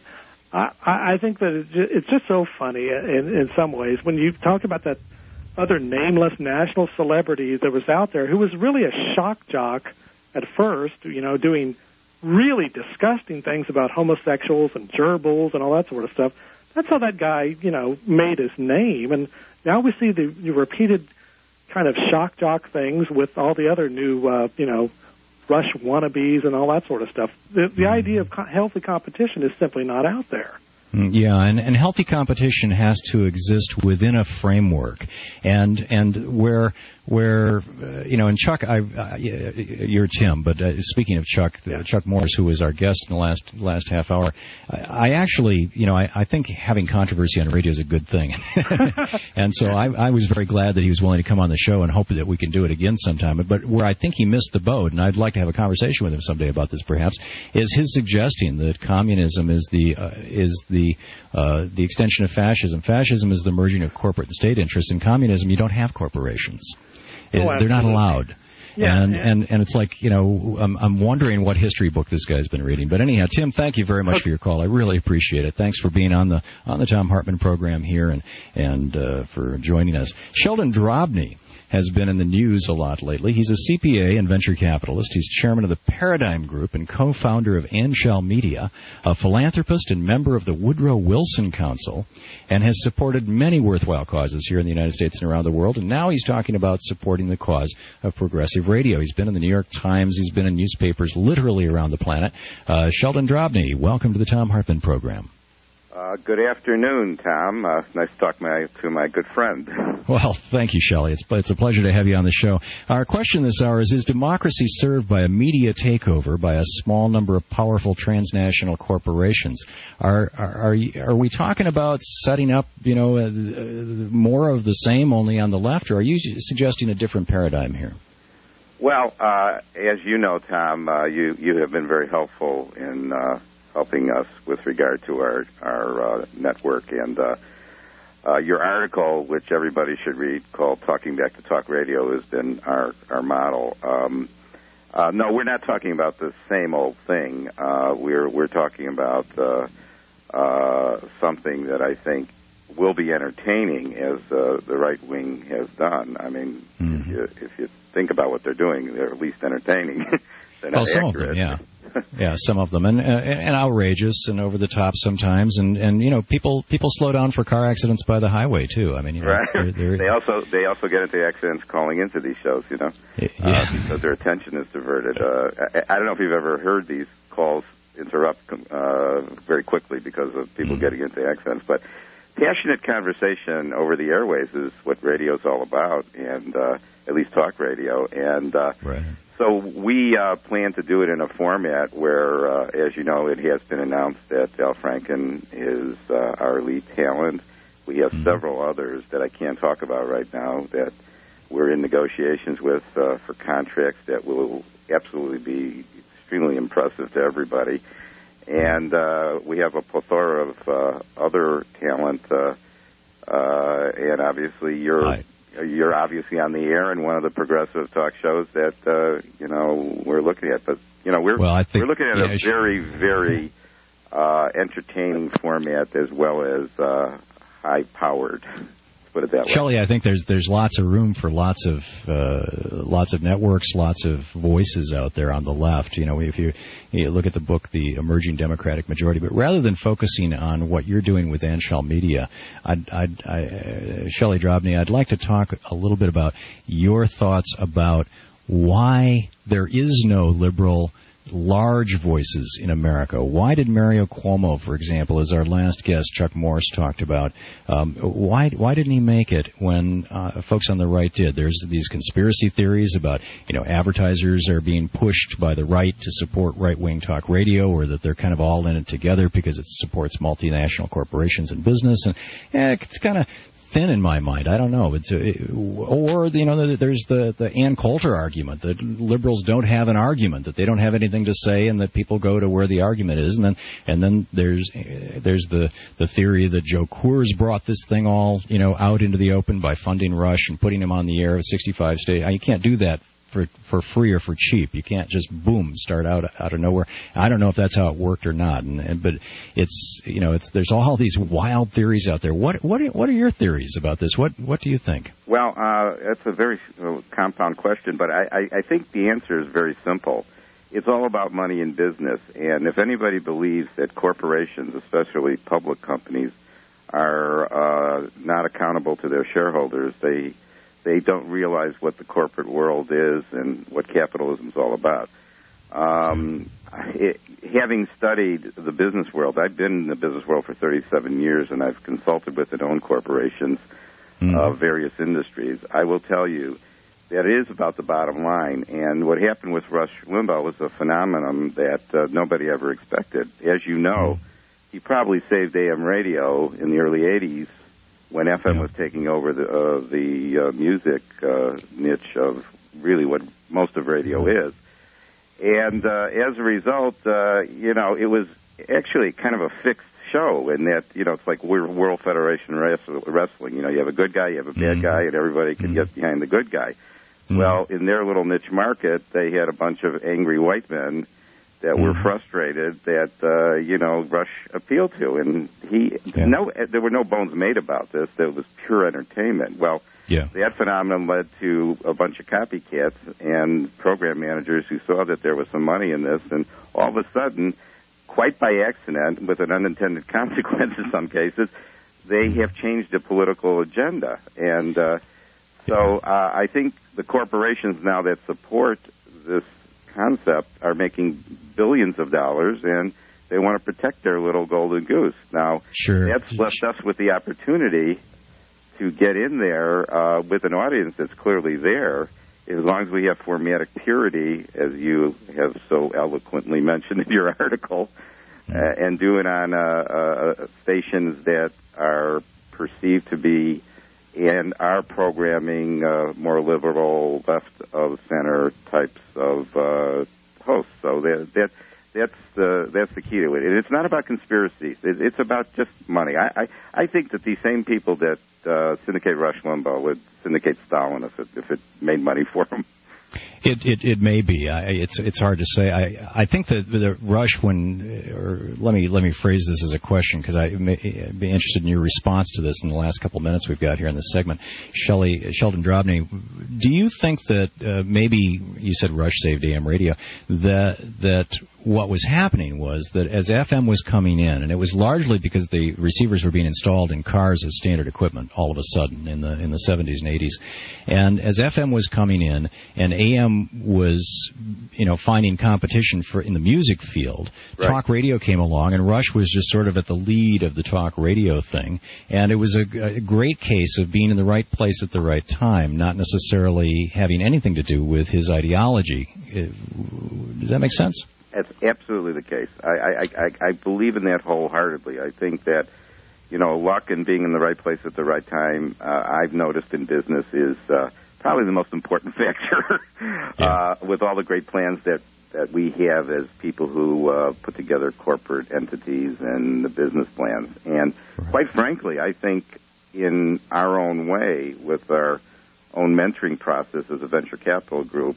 I think that it's just so funny in some ways when you talk about that other nameless national celebrity that was out there who was really a shock jock at first, doing really disgusting things about homosexuals and gerbils and all that sort of stuff. That's how that guy, made his name. And now we see the repeated kind of shock jock things with all the other new, Rush wannabes and all that sort of stuff. The idea of healthy competition is simply not out there. Yeah, and healthy competition has to exist within a framework, and where and Chuck, you're Tim, but speaking of Chuck, Chuck Morris, who was our guest in the last half hour, I actually, I think having controversy on radio is a good thing, and so I was very glad that he was willing to come on the show and hope that we can do it again sometime. But where I think he missed the boat, and I'd like to have a conversation with him someday about this, perhaps, is his suggesting that communism is the extension of fascism. Fascism is the merging of corporate and state interests. In communism, you don't have corporations. They're not allowed. Yeah, and it's like, I'm wondering what history book this guy's been reading. But anyhow, Tim, thank you very much for your call. I really appreciate it. Thanks for being on the Thom Hartmann program here and for joining us. Sheldon Drobny has been in the news a lot lately. He's a CPA and venture capitalist. He's chairman of the Paradigm Group and co-founder of Anshel Media, a philanthropist and member of the Woodrow Wilson Council, and has supported many worthwhile causes here in the United States and around the world. And now he's talking about supporting the cause of progressive radio. He's been in the New York Times. He's been in newspapers literally around the planet. Sheldon Drobny, welcome to the Thom Hartmann program. Good afternoon, Tom. Nice to talk to my good friend. Well, thank you, Shelley. It's a pleasure to have you on the show. Our question this hour is democracy served by a media takeover by a small number of powerful transnational corporations? Are we talking about setting up, more of the same only on the left, or are you suggesting a different paradigm here? Well, as you know, Tom, you have been very helpful in helping us with regard to our network, and your article, which everybody should read, called "Talking Back to Talk Radio," has been our model. No, we're not talking about the same old thing. We're talking about something that I think will be entertaining, as the right wing has done. I mean, if you think about what they're doing, they're at least entertaining. They're not some accurate. of them, yeah. Yeah, some of them, and outrageous and over the top sometimes, and people slow down for car accidents by the highway too. I mean, right. They also get into accidents calling into these shows, because their attention is diverted. I don't know if you've ever heard these calls interrupt very quickly because of people getting into accidents, but passionate conversation over the airways is what radio is all about, and at least talk radio, and. Right. So we plan to do it in a format where, as you know, it has been announced that Al Franken is our lead talent. We have several others that I can't talk about right now that we're in negotiations with for contracts that will absolutely be extremely impressive to everybody. And we have a plethora of other talent, and obviously You're obviously on the air in one of the progressive talk shows that we're looking at, but we're looking at a very, very entertaining format as well as high-powered. put it that way. Shelley, I think there's lots of room for lots of networks, lots of voices out there on the left. You know, if you look at the book, The Emerging Democratic Majority, but rather than focusing on what you're doing with Anshel Media, Shelley Drobny, I'd like to talk a little bit about your thoughts about why there is no liberal large voices in America. Why did Mario Cuomo, for example, as our last guest, Chuck Morse, talked about, why didn't he make it when folks on the right did? There's these conspiracy theories about, you know, advertisers are being pushed by the right to support right-wing talk radio, or that they're kind of all in it together because it supports multinational corporations and business. And it's kind of thin in my mind. I don't know. Or, you know, there's the Ann Coulter argument that liberals don't have an argument, that they don't have anything to say, and that people go to where the argument is. And then there's the theory that Joe Coors brought this thing all, you know, out into the open by funding Rush and putting him on the air at 65 states. You can't do that for free or for cheap. You can't just start out of nowhere. I don't know if that's how it worked or not. But it's, you know, there's all these wild theories out there. What are your theories about this? What do you think? Well, that's a very compound question, but I think the answer is very simple. It's all about money in business, and if anybody believes that corporations, especially public companies, are not accountable to their shareholders, they don't realize what the corporate world is and what capitalism is all about. Having studied the business world, I've been in the business world for 37 years, and I've consulted with and owned corporations of various industries. I will tell you that it is about the bottom line. And what happened with Rush Limbaugh was a phenomenon that nobody ever expected. As you know, he probably saved AM radio in the early 80s, when FM was taking over the music niche of really what most of radio is. And as a result, you know, it was actually kind of a fixed show in that, you know, it's like World Federation Wrestling. You know, you have a good guy, you have a bad guy, and everybody can get behind the good guy. Well, in their little niche market, they had a bunch of angry white men that were frustrated that, you know, Rush appealed to. And there were no bones made about this. That was pure entertainment. Well, that phenomenon led to a bunch of copycats and program managers who saw that there was some money in this. And all of a sudden, quite by accident, with an unintended consequence in some cases, they have changed the political agenda. And so I think the corporations now that support this concept are making billions of dollars, and they want to protect their little golden goose. Now, that's left us with the opportunity to get in there with an audience that's clearly there, as long as we have formatic purity, as you have so eloquently mentioned in your article, and do it on stations that are perceived to be and our programming more liberal, left of center types of hosts. So that's the key to it. And it's not about conspiracies. It's about just money. I think that these same people that syndicate Rush Limbaugh would syndicate Stalin if it made money for them. It may be. It's hard to say. I think that the Rush, let me phrase this as a question, because I'd be interested in your response to this in the last couple of minutes we've got here in this segment. Sheldon Drobny, do you think that maybe, you said Rush saved AM radio, that what was happening was that as FM was coming in, and it was largely because the receivers were being installed in cars as standard equipment all of a sudden in the 70s and 80s, and as FM was coming in and AM was, you know, finding competition in the music field, talk radio came along, and Rush was just sort of at the lead of the talk radio thing, and it was a great case of being in the right place at the right time, not necessarily having anything to do with his ideology. Does that make sense? That's absolutely the case. I believe in that wholeheartedly. I think that, you know, luck and being in the right place at the right time, I've noticed in business is probably the most important factor with all the great plans that we have as people who put together corporate entities and the business plans. And quite frankly, I think in our own way, with our own mentoring process as a venture capital group,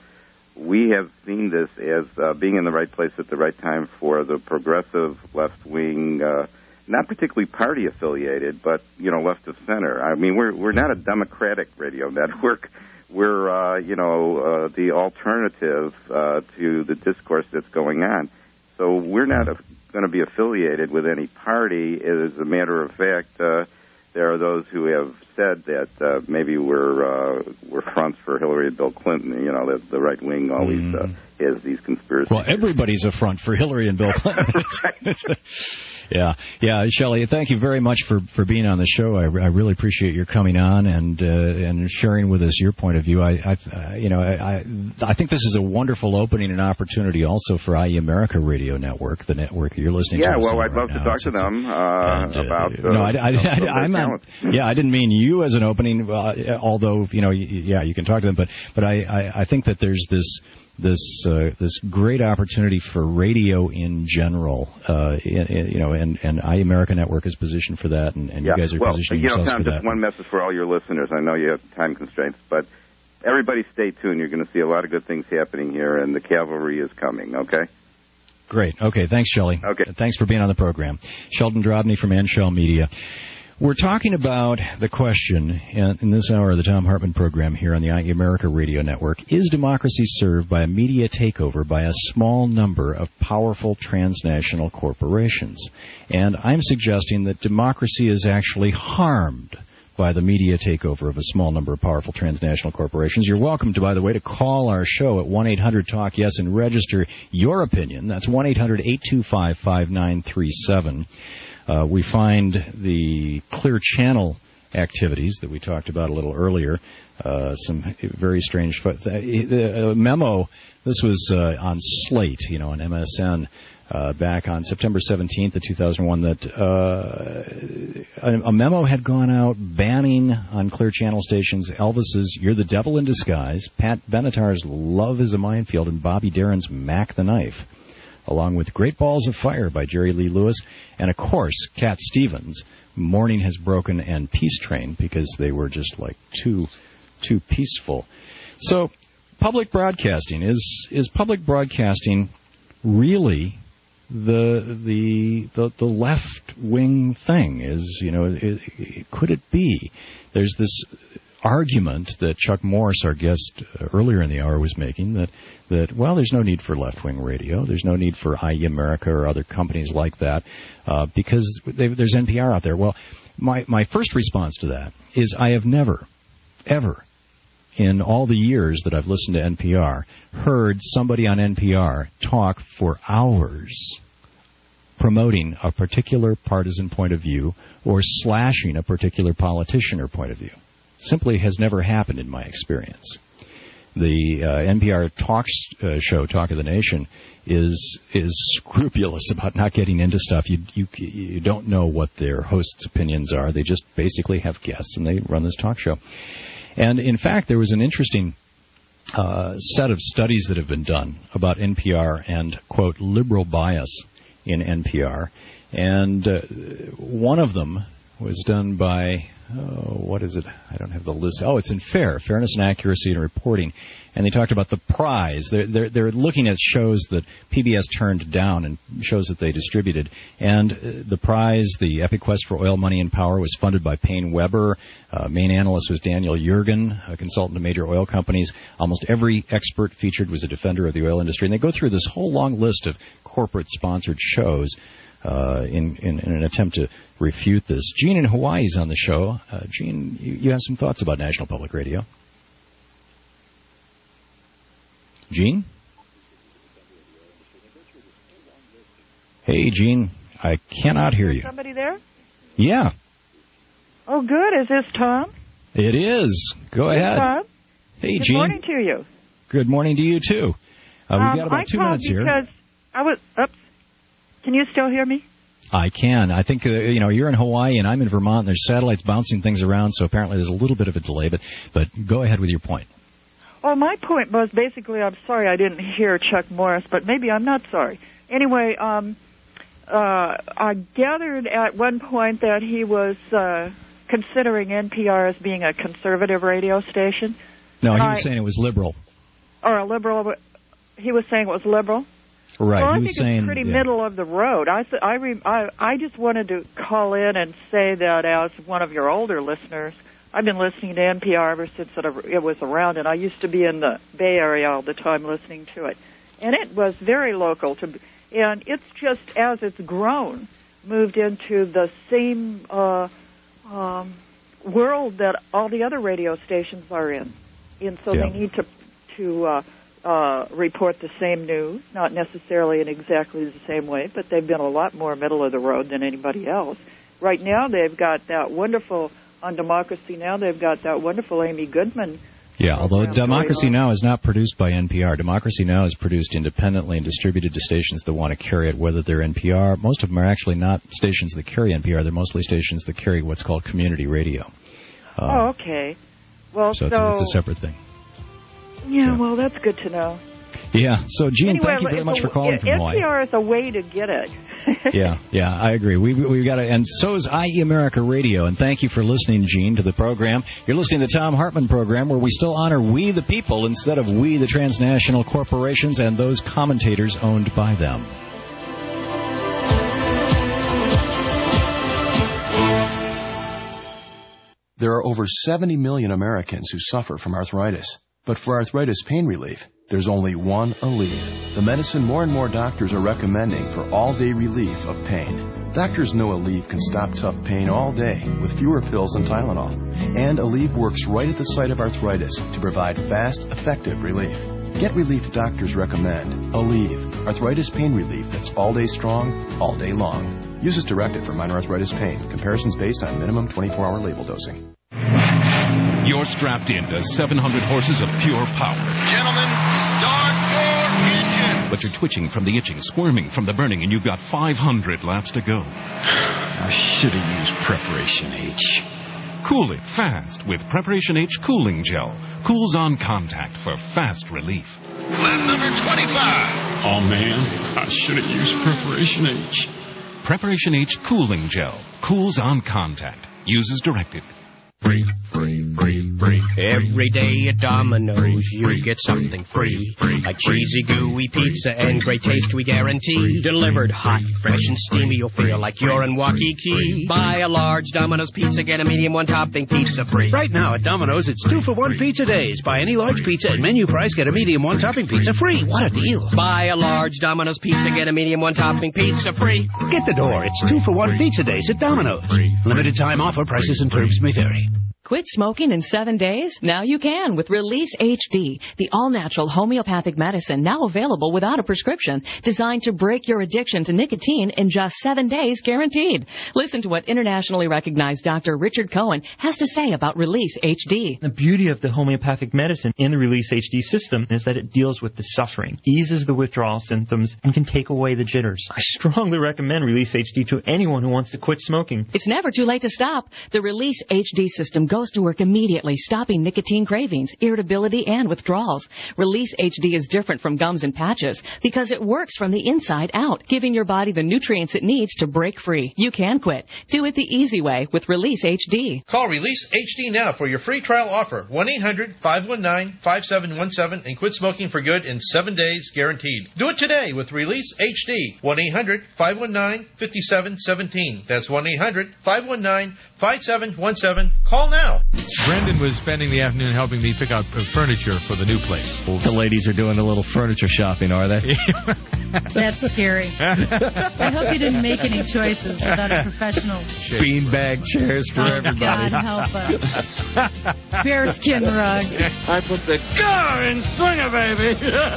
we have seen this as being in the right place at the right time for the progressive left-wing not particularly party affiliated, but left of center. I mean, we're not a democratic radio network. We're the alternative to the discourse that's going on. So we're not going to be affiliated with any party. As a matter of fact, there are those who have said that maybe we're fronts for Hillary and Bill Clinton. The right wing always has these conspiracies. Well, everybody's a front for Hillary and Bill Clinton. Yeah. Shelley, thank you very much for being on the show. I really appreciate your coming on and sharing with us your point of view. I think this is a wonderful opening and opportunity also for IE America Radio Network, the network you're listening to. Yeah, well, I'd love to talk to them about. I didn't mean you as an opening. Although you can talk to them, but I think that there's this great opportunity for radio in general, and IE America Network is positioned for that, and you guys are positioning yourselves Tom, for that. Just one message for all your listeners. I know you have time constraints, but everybody stay tuned. You're going to see a lot of good things happening here, and the cavalry is coming, okay? Great. Okay, thanks, Shelley. Okay. Thanks for being on the program. Sheldon Drobny from Anshell Media. We're talking about the question in this hour of the Thom Hartmann program here on the IE America Radio Network. Is democracy served by a media takeover by a small number of powerful transnational corporations? And I'm suggesting that democracy is actually harmed by the media takeover of a small number of powerful transnational corporations. You're welcome to, by the way, to call our show at 1-800-TALK-YES and register your opinion. That's 1-800-825-5937. We find the Clear Channel activities that we talked about a little earlier, some very strange... The memo, this was on Slate, on MSN, back on September 17th of 2001, that a memo had gone out banning on Clear Channel stations Elvis's You're the Devil in Disguise, Pat Benatar's Love is a Minefield, and Bobby Darin's Mac the Knife, along with Great Balls of Fire by Jerry Lee Lewis, and, of course, Cat Stevens' Morning Has Broken and Peace Train, because they were just, too peaceful. So, public broadcasting, is public broadcasting really the left-wing thing? Could it be? There's this argument that Chuck Morris, our guest earlier in the hour, was making, that there's no need for left-wing radio. There's no need for IE America or other companies like that because there's NPR out there. Well, my first response to that is I have never, ever, in all the years that I've listened to NPR, heard somebody on NPR talk for hours promoting a particular partisan point of view or slashing a particular politician or point of view. Simply has never happened in my experience. The NPR show, Talk of the Nation, is scrupulous about not getting into stuff. You don't know what their hosts' opinions are. They just basically have guests, and they run this talk show. And, in fact, there was an interesting set of studies that have been done about NPR and, quote, liberal bias in NPR. And one of them was done by... what is it? I don't have the list. Oh, it's in Fairness and Accuracy in Reporting. And they talked about the prize. They're looking at shows that PBS turned down and shows that they distributed. And the prize, the Epic Quest for Oil, Money, and Power, was funded by Payne Weber. Main analyst was Daniel Yergin, a consultant to major oil companies. Almost every expert featured was a defender of the oil industry. And they go through this whole long list of corporate-sponsored shows in an attempt to refute this. Gene in Hawaii is on the show. Gene, you have some thoughts about National Public Radio. Gene? Hey, Gene, I cannot hear you. Somebody there? Yeah. Oh, good. Is this Tom? It is. Go ahead. Tom? Hey, Good Gene. Good morning to you. Good morning to you, too. We've got about 2 minutes here. Because I was... Oops. Can you still hear me? I can. I think, you're in Hawaii and I'm in Vermont, and there's satellites bouncing things around, so apparently there's a little bit of a delay, but go ahead with your point. Well, my point was basically, I'm sorry I didn't hear Chuck Morris, but maybe I'm not sorry. Anyway, I gathered at one point that he was considering NPR as being a conservative radio station. No, he was saying it was liberal. Or a liberal. He was saying it was liberal? Right. Well, I he was think saying, it's pretty middle of the road. I just wanted to call in and say that as one of your older listeners, I've been listening to NPR ever since it was around, and I used to be in the Bay Area all the time listening to it. And it was very local, and it's just, as it's grown, moved into the same world that all the other radio stations are in. And so they need to report the same news, not necessarily in exactly the same way, but they've been a lot more middle of the road than anybody else. Right now they've got that wonderful, on Democracy Now!, they've got that wonderful Amy Goodman. Yeah, although Democracy Now! Is not produced by NPR. Democracy Now! Is produced independently and distributed to stations that want to carry it, whether they're NPR. Most of them are actually not stations that carry NPR. They're mostly stations that carry what's called community radio. Okay. Well, so it's a separate thing. Yeah, well, that's good to know. Yeah, so Gene, anyway, thank you very much for calling from Hawaii. NPR is a way to get it. yeah, I agree. We got to, and so is IE America Radio. And thank you for listening, Gene, to the program. You're listening to the Thom Hartmann program, where we still honor we the people instead of we the transnational corporations and those commentators owned by them. There are over 70 million Americans who suffer from arthritis. But for arthritis pain relief, there's only one Aleve, the medicine more and more doctors are recommending for all-day relief of pain. Doctors know Aleve can stop tough pain all day with fewer pills than Tylenol. And Aleve works right at the site of arthritis to provide fast, effective relief. Get relief doctors recommend. Aleve, arthritis pain relief that's all-day strong, all day long. Use as directed for minor arthritis pain. Comparisons based on minimum 24-hour label dosing. You're strapped into 700 horses of pure power. Gentlemen, start your engine. But you're twitching from the itching, squirming from the burning, and you've got 500 laps to go. I should have used Preparation H. Cool it fast with Preparation H Cooling Gel. Cools on contact for fast relief. Lap number 25. Oh, man, I should have used Preparation H. Preparation H Cooling Gel. Cools on contact. Use as directed. Free. Every day at Domino's, you get something free. Like cheesy, gooey pizza and great taste we guarantee. Delivered hot, fresh, and steamy, you'll feel like you're in Waikiki. Buy a large Domino's pizza, get a medium one-topping pizza free. Right now at Domino's, it's 2-for-1 pizza days. Buy any large pizza at menu price, get a medium one-topping pizza free. What a deal. Buy a large Domino's pizza, get a medium one-topping pizza free. Get the door. It's 2-for-1 pizza days at Domino's. Limited time offer. Prices and terms may vary. Quit smoking in 7 days? Now you can with Release HD, the all-natural homeopathic medicine now available without a prescription, designed to break your addiction to nicotine in just 7 days, guaranteed. Listen to what internationally recognized Dr. Richard Cohen has to say about Release HD. The beauty of the homeopathic medicine in the Release HD system is that it deals with the suffering, eases the withdrawal symptoms, and can take away the jitters. I strongly recommend Release HD to anyone who wants to quit smoking. It's never too late to stop. The Release HD system goes to work immediately, stopping nicotine cravings, irritability, and withdrawals. Release HD is different from gums and patches because it works from the inside out, giving your body the nutrients it needs to break free. You can quit. Do it the easy way with Release HD. Call Release HD now for your free trial offer. 1-800-519-5717 and quit smoking for good in 7 days, guaranteed. Do it today with Release HD. 1-800-519-5717. That's 1-800-519-5717. Call now. Brendan was spending the afternoon helping me pick out furniture for the new place. The ladies are doing a little furniture shopping, are they? That's scary. I hope you didn't make any choices without a professional. Beanbag chairs for everybody. God help us. Bearskin rug. I put the car in swinger, baby.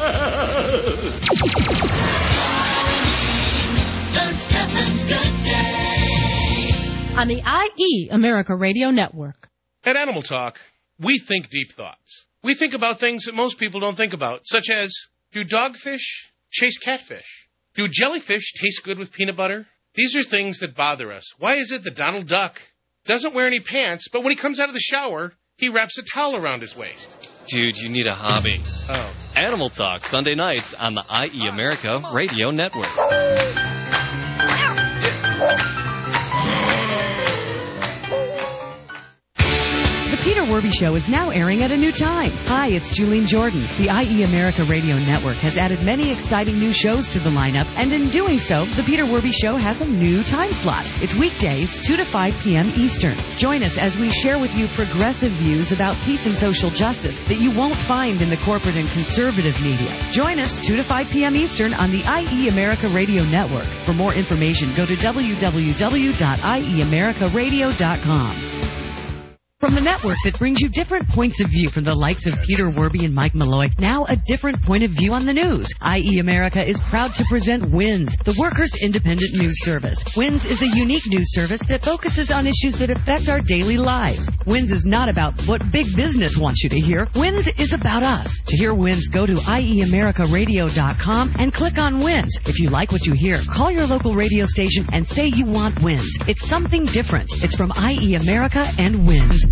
Doug Steffens' Good Day. On the IE America Radio Network. At Animal Talk, we think deep thoughts. We think about things that most people don't think about, such as, do dogfish chase catfish? Do jellyfish taste good with peanut butter? These are things that bother us. Why is it that Donald Duck doesn't wear any pants, but when he comes out of the shower, he wraps a towel around his waist? Dude, you need a hobby. Oh. Animal Talk, Sunday nights on the IE America Radio Network. The Peter Werby Show is now airing at a new time. Hi, it's Julene Jordan. The IE America Radio Network has added many exciting new shows to the lineup, and in doing so, the Peter Werby Show has a new time slot. It's weekdays, 2 to 5 p.m. Eastern. Join us as we share with you progressive views about peace and social justice that you won't find in the corporate and conservative media. Join us 2 to 5 p.m. Eastern on the IE America Radio Network. For more information, go to www.ieamericaradio.com. From the network that brings you different points of view from the likes of Peter Werby and Mike Malloy, now a different point of view on the news. IE America is proud to present WINS, the Workers' Independent News Service. WINS is a unique news service that focuses on issues that affect our daily lives. WINS is not about what big business wants you to hear. WINS is about us. To hear WINS, go to ieamericaradio.com and click on WINS. If you like what you hear, call your local radio station and say you want WINS. It's something different. It's from IE America and WINS.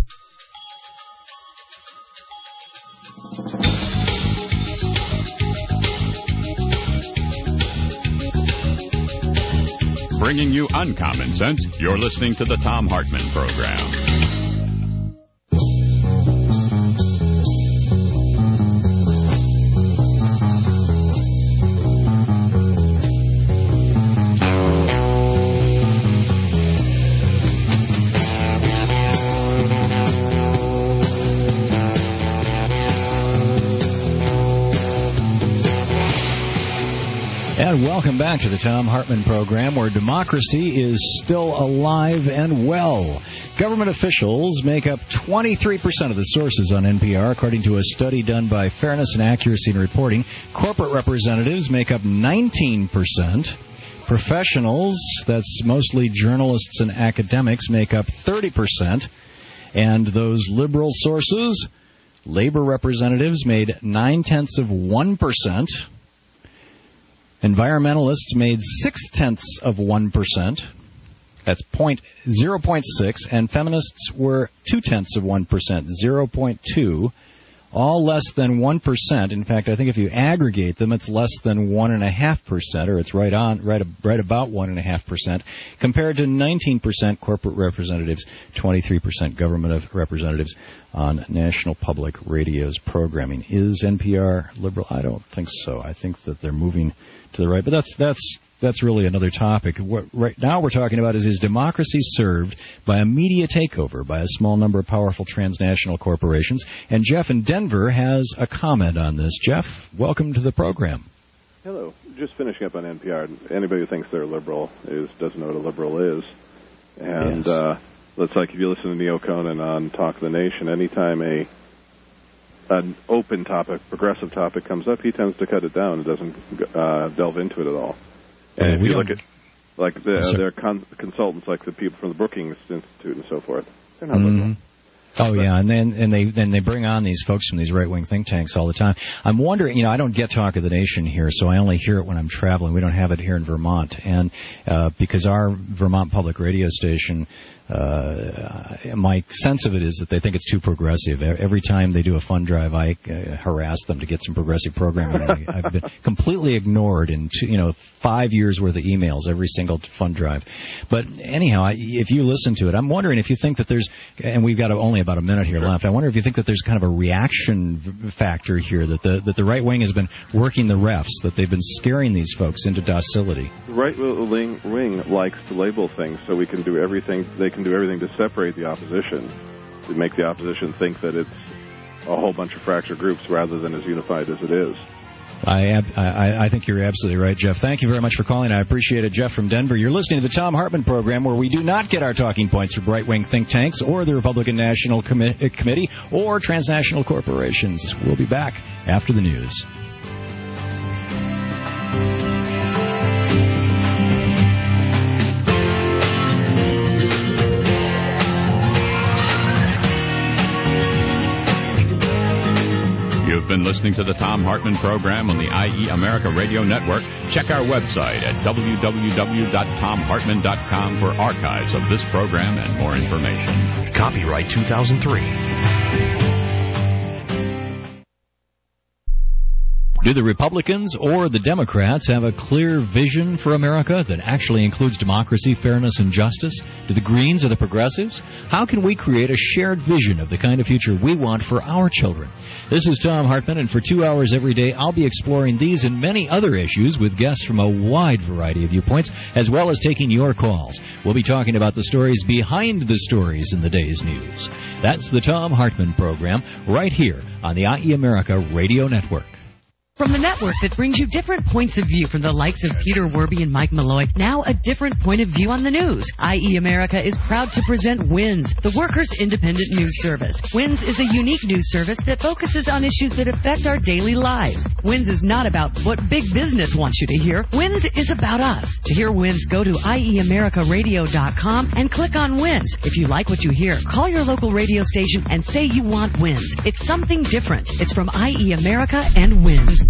Bringing you uncommon sense, you're listening to the Thom Hartmann Program. And welcome back to the Thom Hartmann Program, where democracy is still alive and well. Government officials make up 23% of the sources on NPR, according to a study done by Fairness and Accuracy in Reporting. Corporate representatives make up 19%. Professionals, that's mostly journalists and academics, make up 30%. And those liberal sources, labor representatives, made 0.9%. Environmentalists made 0.6%. That's 0.6, and feminists were 0.2%, 0.2, all less than 1%. In fact, I think if you aggregate them, it's less than 1.5%, or it's right about 1.5%, compared to 19% corporate representatives, 23% government representatives on National Public Radio's programming. Is NPR liberal? I don't think so. I think that they're moving to the right, but that's really another topic. What right now we're talking about is democracy served by a media takeover by a small number of powerful transnational corporations? And Jeff in Denver has a comment on this. Jeff, welcome to the program. Hello. Just finishing up on NPR. Anybody who thinks they're liberal doesn't know what a liberal is. And yes. It's like if you listen to Neil Conan on Talk of the Nation, anytime an open topic, progressive topic comes up, he tends to cut it down and doesn't delve into it at all. And if you look at their consultants, like the people from the Brookings Institute and so forth, they're not liberal. Oh, yeah, and then they bring on these folks from these right-wing think tanks all the time. I'm wondering, I don't get Talk of the Nation here, so I only hear it when I'm traveling. We don't have it here in Vermont. And because our Vermont public radio station, my sense of it is that they think it's too progressive. Every time they do a fund drive, I harass them to get some progressive programming. I've been completely ignored in 5 years worth of emails every single fund drive. But anyhow, if you listen to it, I'm wondering if you think that there's, and we've got only about a minute here left, I wonder if you think that there's kind of a reaction factor here, that the right wing has been working the refs, that they've been scaring these folks into docility. The right wing likes to label things so we can do everything. They can do everything to separate the opposition, to make the opposition think that it's a whole bunch of fractured groups rather than as unified as it is. I think you're absolutely right, Jeff. Thank you very much for calling. I appreciate it, Jeff from Denver. You're listening to the Thom Hartmann Program, where we do not get our talking points from right-wing think tanks or the Republican National Committee or transnational corporations. We'll be back after the news. You've been listening to the Thom Hartmann Program on the IE America Radio Network. Check our website at www.thomhartmann.com for archives of this program and more information. Copyright 2003. Do the Republicans or the Democrats have a clear vision for America that actually includes democracy, fairness, and justice? Do the Greens or the Progressives? How can we create a shared vision of the kind of future we want for our children? This is Tom Hartman, and for 2 hours every day, I'll be exploring these and many other issues with guests from a wide variety of viewpoints, as well as taking your calls. We'll be talking about the stories behind the stories in the day's news. That's the Tom Hartman Program, right here on the IE America Radio Network. From the network that brings you different points of view from the likes of Peter Werby and Mike Malloy, now a different point of view on the news. IE America is proud to present WINS, the Workers' Independent News Service. WINS is a unique news service that focuses on issues that affect our daily lives. WINS is not about what big business wants you to hear. WINS is about us. To hear WINS, go to IEAmericaRadio.com and click on WINS. If you like what you hear, call your local radio station and say you want WINS. It's something different. It's from IE America and WINS.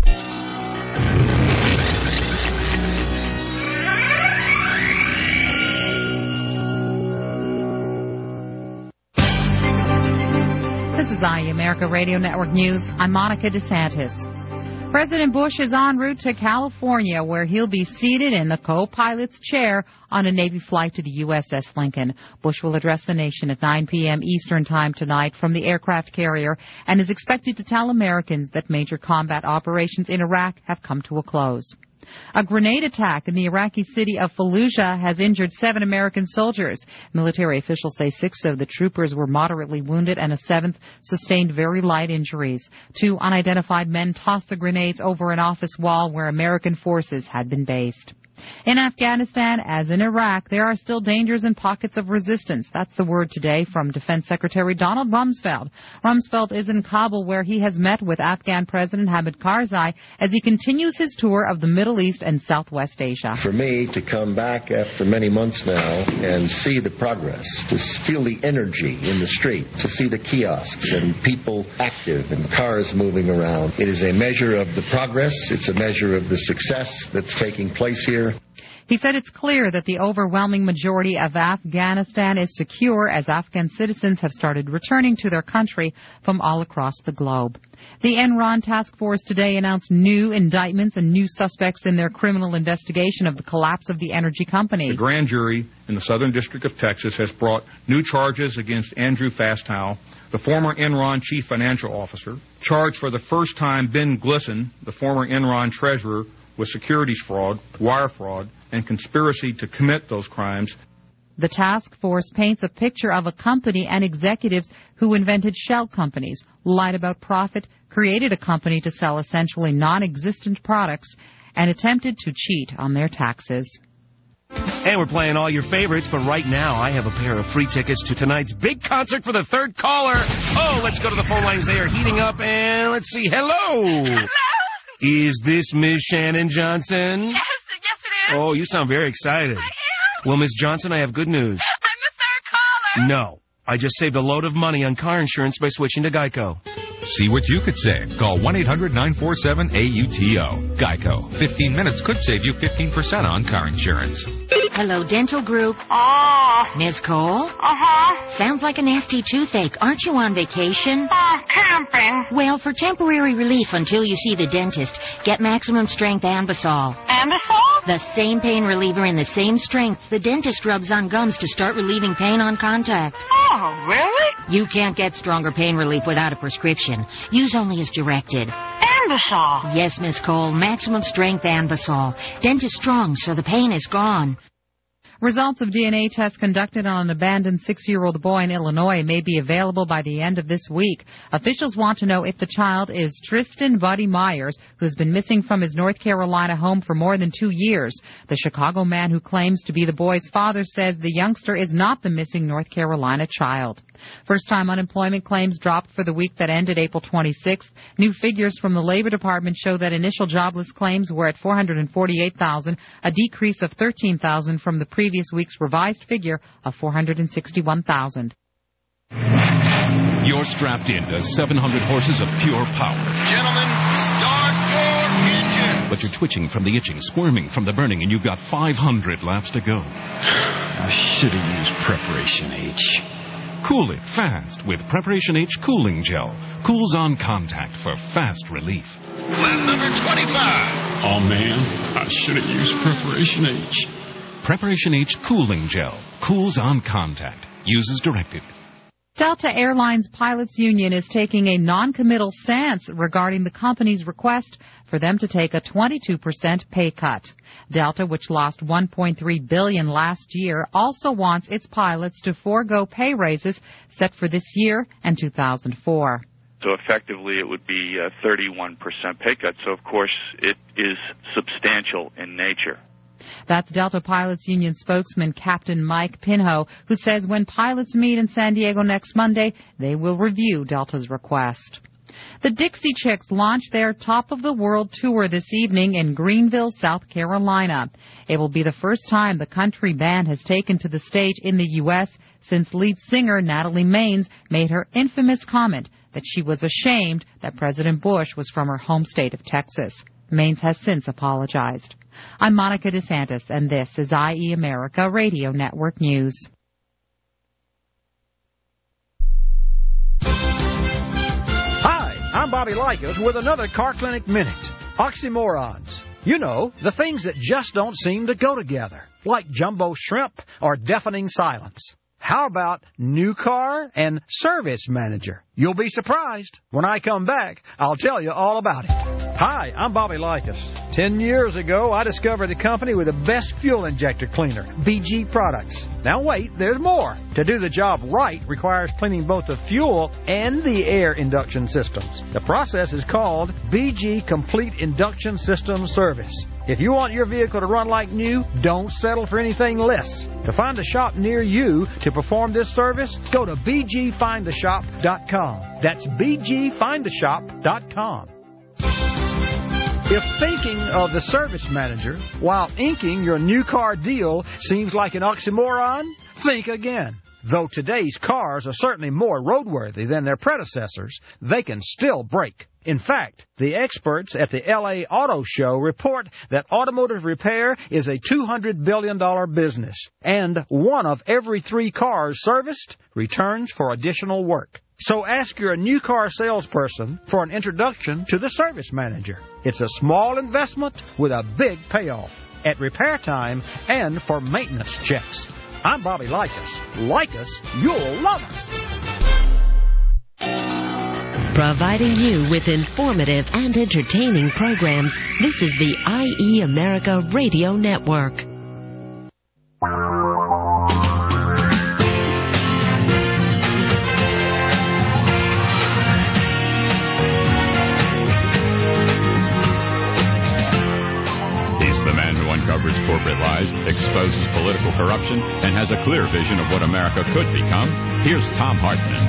This is IE America Radio Network News. I'm Monica DeSantis. President Bush is en route to California, where he'll be seated in the co-pilot's chair on a Navy flight to the USS Lincoln. Bush will address the nation at 9 p.m. Eastern Time tonight from the aircraft carrier and is expected to tell Americans that major combat operations in Iraq have come to a close. A grenade attack in the Iraqi city of Fallujah has injured 7 American soldiers. Military officials say 6 of the troopers were moderately wounded and a 7th sustained very light injuries. 2 unidentified men tossed the grenades over an office wall where American forces had been based. In Afghanistan, as in Iraq, there are still dangers and pockets of resistance. That's the word today from Defense Secretary Donald Rumsfeld. Rumsfeld is in Kabul, where he has met with Afghan President Hamid Karzai as he continues his tour of the Middle East and Southwest Asia. For me to come back after many months now and see the progress, to feel the energy in the street, to see the kiosks and people active and cars moving around, it is a measure of the progress. It's a measure of the success that's taking place here. He said it's clear that the overwhelming majority of Afghanistan is secure as Afghan citizens have started returning to their country from all across the globe. The Enron task force today announced new indictments and new suspects in their criminal investigation of the collapse of the energy company. The grand jury in the Southern District of Texas has brought new charges against Andrew Fastow, the former Enron chief financial officer, charged for the first time Ben Glisson, the former Enron treasurer, with securities fraud, wire fraud, and conspiracy to commit those crimes. The task force paints a picture of a company and executives who invented shell companies, lied about profit, created a company to sell essentially non-existent products, and attempted to cheat on their taxes. And we're playing all your favorites, but right now I have a pair of free tickets to tonight's big concert for the third caller. Oh, let's go to the phone lines. They are heating up, and let's see. Hello. Hello. Is this Ms. Shannon Johnson? Yes, it is. Oh, you sound very excited. I am. Well, Ms. Johnson, I have good news. I'm the third caller. No. I just saved a load of money on car insurance by switching to Geico. See what you could save. Call 1-800-947-AUTO. Geico. 15 minutes could save you 15% on car insurance. Hello, Dental Group. Oh. Ms. Cole? Uh-huh. Sounds like a nasty toothache. Aren't you on vacation? Camping. Well, for temporary relief until you see the dentist, get Maximum Strength Anbesol. Anbesol? The same pain reliever in the same strength the dentist rubs on gums to start relieving pain on contact. Oh, really? You can't get stronger pain relief without a prescription. Use only as directed. Anbesol? Yes, Miss Cole. Maximum Strength Anbesol. Dentist strong, so the pain is gone. Results of DNA tests conducted on an abandoned 6-year-old boy in Illinois may be available by the end of this week. Officials want to know if the child is Tristan Buddy Myers, who has been missing from his North Carolina home for more than 2 years. The Chicago man who claims to be the boy's father says the youngster is not the missing North Carolina child. First-time unemployment claims dropped for the week that ended April 26th. New figures from the Labor Department show that initial jobless claims were at 448,000, a decrease of 13,000 from the previous week's revised figure of 461,000. You're strapped into 700 horses of pure power. Gentlemen, start your engine. But you're twitching from the itching, squirming from the burning, and you've got 500 laps to go. I should have used Preparation H. Cool it fast with Preparation H Cooling Gel. Cools on contact for fast relief. Lap number 25. Oh, man, I should have used Preparation H. Preparation H Cooling Gel. Cools on contact. Use as directed. Delta Airlines Pilots Union is taking a non-committal stance regarding the company's request for them to take a 22% pay cut. Delta, which lost $1.3 billion last year, also wants its pilots to forego pay raises set for this year and 2004. So effectively, it would be a 31% pay cut. So, of course, it is substantial in nature. That's Delta Pilots Union spokesman Captain Mike Pinho, who says when pilots meet in San Diego next Monday, they will review Delta's request. The Dixie Chicks launched their Top of the World tour this evening in Greenville, South Carolina. It will be the first time the country band has taken to the stage in the U.S. since lead singer Natalie Maines made her infamous comment that she was ashamed that President Bush was from her home state of Texas. Maines has since apologized. I'm Monica DeSantis, and this is IE America Radio Network News. Hi, I'm Bobby Likas with another Car Clinic Minute. Oxymorons. You know, the things that just don't seem to go together, like jumbo shrimp or deafening silence. How about new car and service manager? You'll be surprised. When I come back, I'll tell you all about it. Hi, I'm Bobby Likas. 10 years ago, I discovered a company with the best fuel injector cleaner, BG Products. Now wait, there's more. To do the job right requires cleaning both the fuel and the air induction systems. The process is called BG Complete Induction System Service. If you want your vehicle to run like new, don't settle for anything less. To find a shop near you to perform this service, go to bgfindtheshop.com. That's bgfindtheshop.com. If thinking of the service manager while inking your new car deal seems like an oxymoron, think again. Though today's cars are certainly more roadworthy than their predecessors, they can still break. In fact, the experts at the LA Auto Show report that automotive repair is a $200 billion business, and 1 of every 3 cars serviced returns for additional work. So ask your new car salesperson for an introduction to the service manager. It's a small investment with a big payoff at repair time and for maintenance checks. I'm Bobby Likas. Like us, you'll love us. Providing you with informative and entertaining programs, this is the IE America Radio Network. The man who uncovers corporate lies, exposes political corruption, and has a clear vision of what America could become. Here's Thom Hartmann.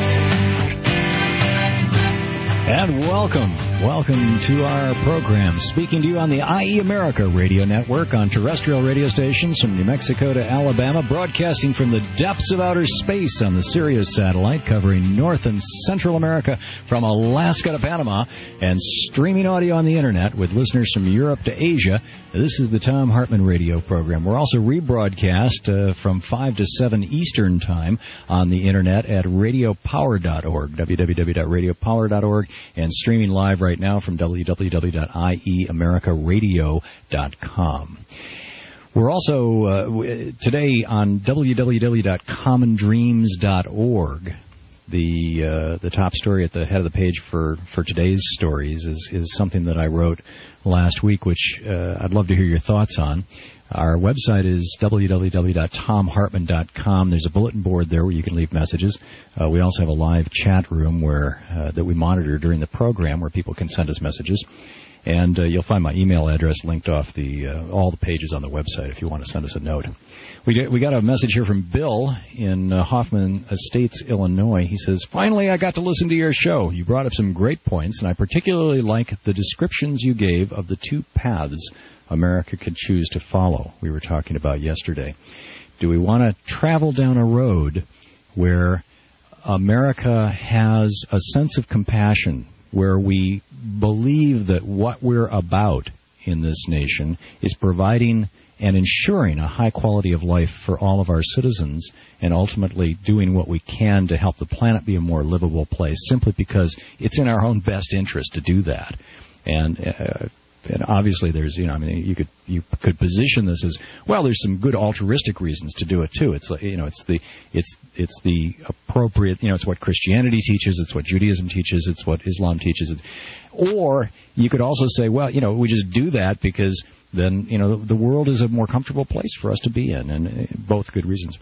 And welcome to our program. Speaking to you on the IE America Radio Network on terrestrial radio stations from New Mexico to Alabama, broadcasting from the depths of outer space on the Sirius satellite, covering North and Central America from Alaska to Panama, and streaming audio on the Internet with listeners from Europe to Asia. This is the Thom Hartmann Radio program. We're also rebroadcast from 5 to 7 Eastern Time on the Internet at radiopower.org, www.radiopower.org, and streaming live right now from www.ieamericaradio.com. We're also today on www.commondreams.org. The top story at the head of the page for today's stories is something that I wrote last week, which I'd love to hear your thoughts on. Our website is www.thomhartmann.com. There's a bulletin board there where you can leave messages. We also have a live chat room that we monitor during the program where people can send us messages. And you'll find my email address linked off all the pages on the website if you want to send us a note. We got a message here from Bill in Hoffman Estates, Illinois. He says, "Finally, I got to listen to your show. You brought up some great points, and I particularly like the descriptions you gave of the 2 paths America could choose to follow. We were talking about yesterday. Do we want to travel down a road where America has a sense of compassion, where we believe that what we're about in this nation is providing and ensuring a high quality of life for all of our citizens, and ultimately doing what we can to help the planet be a more livable place, simply because it's in our own best interest to do that. And obviously, there's, you could position this as, well, there's some good altruistic reasons to do it too. It's like, it's the appropriate, it's what Christianity teaches, it's what Judaism teaches, it's what Islam teaches. Or you could also say, well, we just do that because then, the world is a more comfortable place for us to be in, and both good reasons.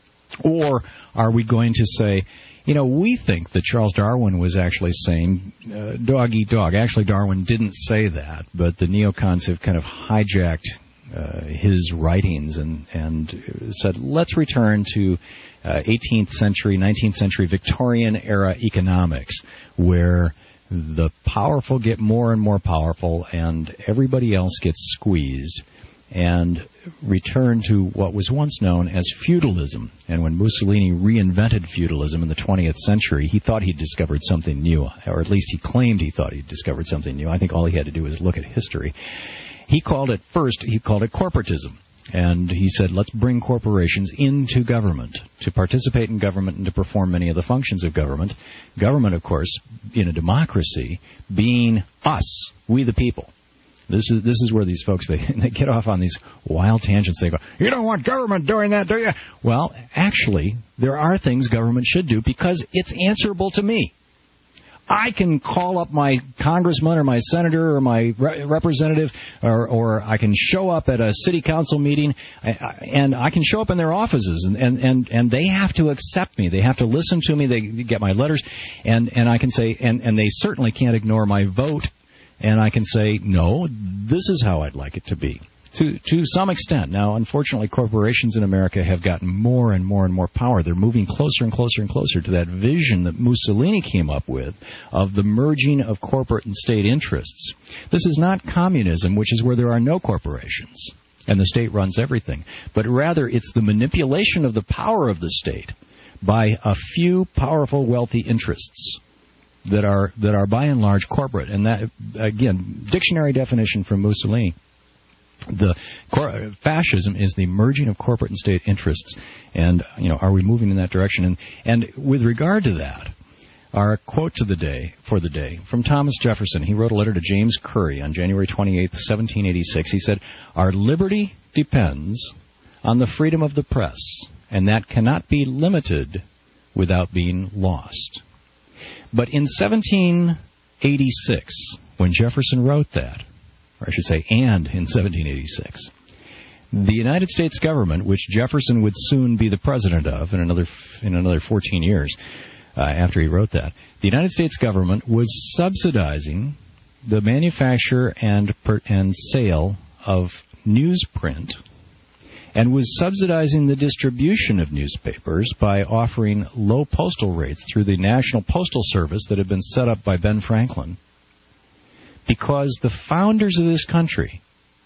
Or are we going to say, we think that Charles Darwin was actually saying dog eat dog. Actually, Darwin didn't say that, but the neocons have kind of hijacked his writings and said, let's return to 18th century, 19th century Victorian-era economics, where the powerful get more and more powerful and everybody else gets squeezed, and return to what was once known as feudalism. And when Mussolini reinvented feudalism in the 20th century, he thought he'd discovered something new, or at least he claimed he thought he'd discovered something new. I think all he had to do was look at history. He called it corporatism. And he said, let's bring corporations into government, to participate in government and to perform many of the functions of government. Government, of course, in a democracy, being us, we the people. This is where these folks, they get off on these wild tangents. They go, you don't want government doing that, do you? Well, actually, there are things government should do because it's answerable to me. I can call up my congressman or my senator or my representative, or I can show up at a city council meeting, and I can show up in their offices, and they have to accept me. They have to listen to me. They get my letters, and I can say, and they certainly can't ignore my vote. And I can say, no, this is how I'd like it to be, to some extent. Now, unfortunately, corporations in America have gotten more and more and more power. They're moving closer and closer and closer to that vision that Mussolini came up with of the merging of corporate and state interests. This is not communism, which is where there are no corporations and the state runs everything, but rather it's the manipulation of the power of the state by a few powerful, wealthy interests that are by and large corporate. And that, again, dictionary definition from Mussolini, fascism is the merging of corporate and state interests. And, are we moving in that direction? And with regard to that, our quote for the day, from Thomas Jefferson. He wrote a letter to James Curry on January 28th, 1786. He said, our liberty depends on the freedom of the press, and that cannot be limited without being lost. But in 1786, when Jefferson wrote that, or I should say, and in 1786, the United States government, which Jefferson would soon be the president of in another 14 years after he wrote that, the United States government was subsidizing the manufacture and sale of newsprint, and was subsidizing the distribution of newspapers by offering low postal rates through the National Postal Service that had been set up by Ben Franklin, because the founders of this country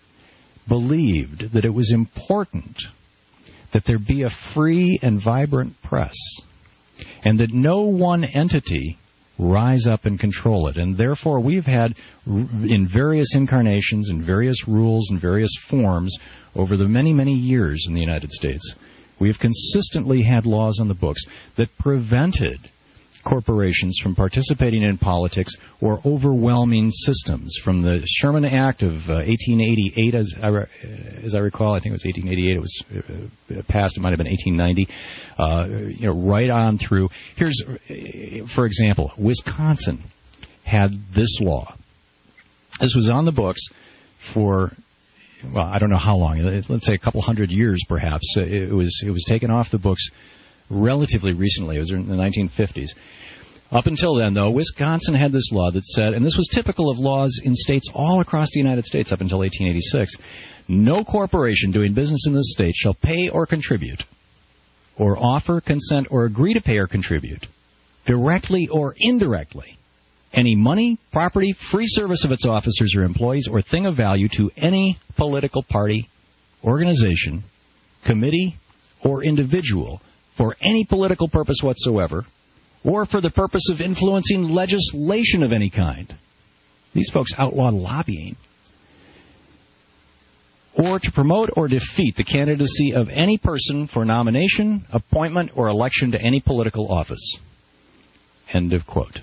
believed that it was important that there be a free and vibrant press, and that no one entity rise up and control it. And therefore, we've had, in various incarnations, in various rules, in various forms, over the many, many years in the United States, we have consistently had laws on the books that prevented corporations from participating in politics or overwhelming systems. From the Sherman Act of 1888, as I recall, I think it was 1888, it was passed, it might have been 1890, right on through. Here's, for example, Wisconsin had this law. This was on the books for, well, I don't know how long, let's say a couple hundred years perhaps. It was taken off the books relatively recently. It was in the 1950s. Up until then, though, Wisconsin had this law that said, and this was typical of laws in states all across the United States up until 1886, no corporation doing business in this state shall pay or contribute, or offer, consent, or agree to pay or contribute, directly or indirectly, any money, property, free service of its officers or employees, or thing of value to any political party, organization, committee, or individual for any political purpose whatsoever, or for the purpose of influencing legislation of any kind. These folks outlawed lobbying. or to promote or defeat the candidacy of any person for nomination, appointment, or election to any political office. End of quote.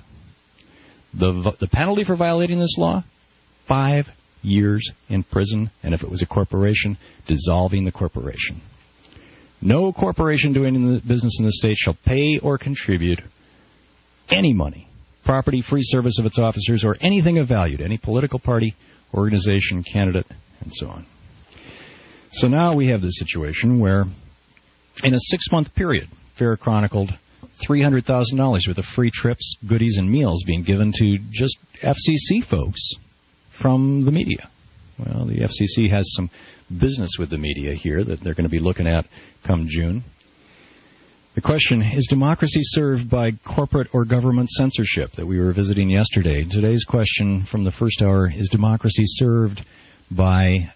The penalty for violating this law? 5 years in prison, and if it was a corporation, dissolving the corporation. No corporation doing business in the state shall pay or contribute any money, property, free service of its officers, or anything of value to any political party, organization, candidate, and so on. So now we have this situation where, in a 6-month period, Fair chronicled $300,000 worth of free trips, goodies, and meals being given to just FCC folks from the media. Well, the FCC has some business with the media here that they're going to be looking at come June. The question, is democracy served by corporate or government censorship that we were visiting yesterday? Today's question from the first hour, is democracy served by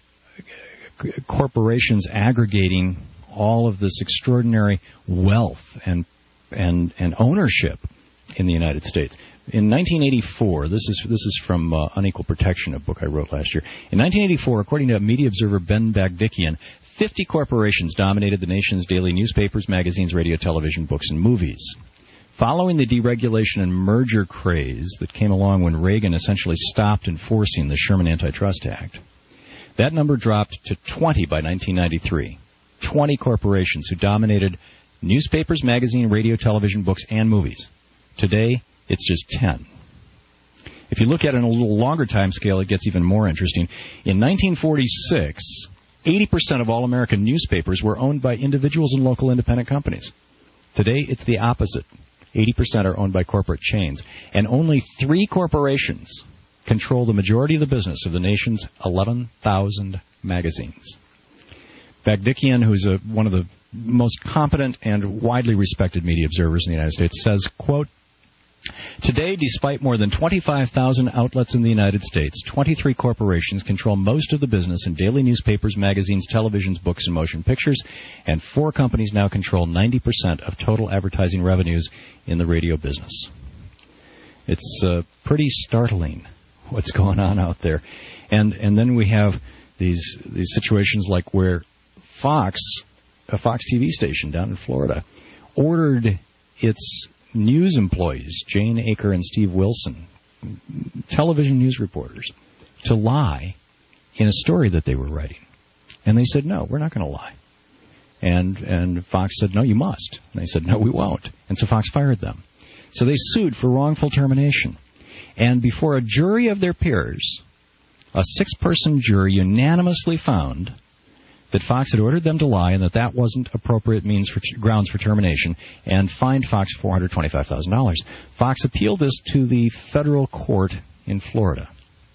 corporations aggregating all of this extraordinary wealth and ownership in the United States? In 1984, this is from Unequal Protection, a book I wrote last year. In 1984, according to media observer Ben Bagdikian, 50 corporations dominated the nation's daily newspapers, magazines, radio, television, books, and movies. Following the deregulation and merger craze that came along when Reagan essentially stopped enforcing the Sherman Antitrust Act, that number dropped to 20 by 1993. 20 corporations who dominated newspapers, magazine, radio, television, books, and movies. Today, it's just 10. If you look at it in a little longer time scale, it gets even more interesting. In 1946, 80% of all American newspapers were owned by individuals and local independent companies. Today, it's the opposite. 80% are owned by corporate chains. And only 3 corporations control the majority of the business of the nation's 11,000 magazines. Bagdikian, who's one of the most competent and widely respected media observers in the United States, says, quote, today, despite more than 25,000 outlets in the United States, 23 corporations control most of the business in daily newspapers, magazines, televisions, books, and motion pictures, and 4 companies now control 90% of total advertising revenues in the radio business. It's pretty startling what's going on out there. And then we have these situations like where Fox, a Fox TV station down in Florida, ordered its news employees, Jane Aker and Steve Wilson, television news reporters, to lie in a story that they were writing. And they said, no, we're not going to lie. And Fox said, no, you must. And they said, no, we won't. And so Fox fired them. So they sued for wrongful termination. And before a jury of their peers, a 6-person jury unanimously found that Fox had ordered them to lie and that wasn't appropriate grounds for termination, and fined Fox $425,000. Fox appealed this to the federal court in Florida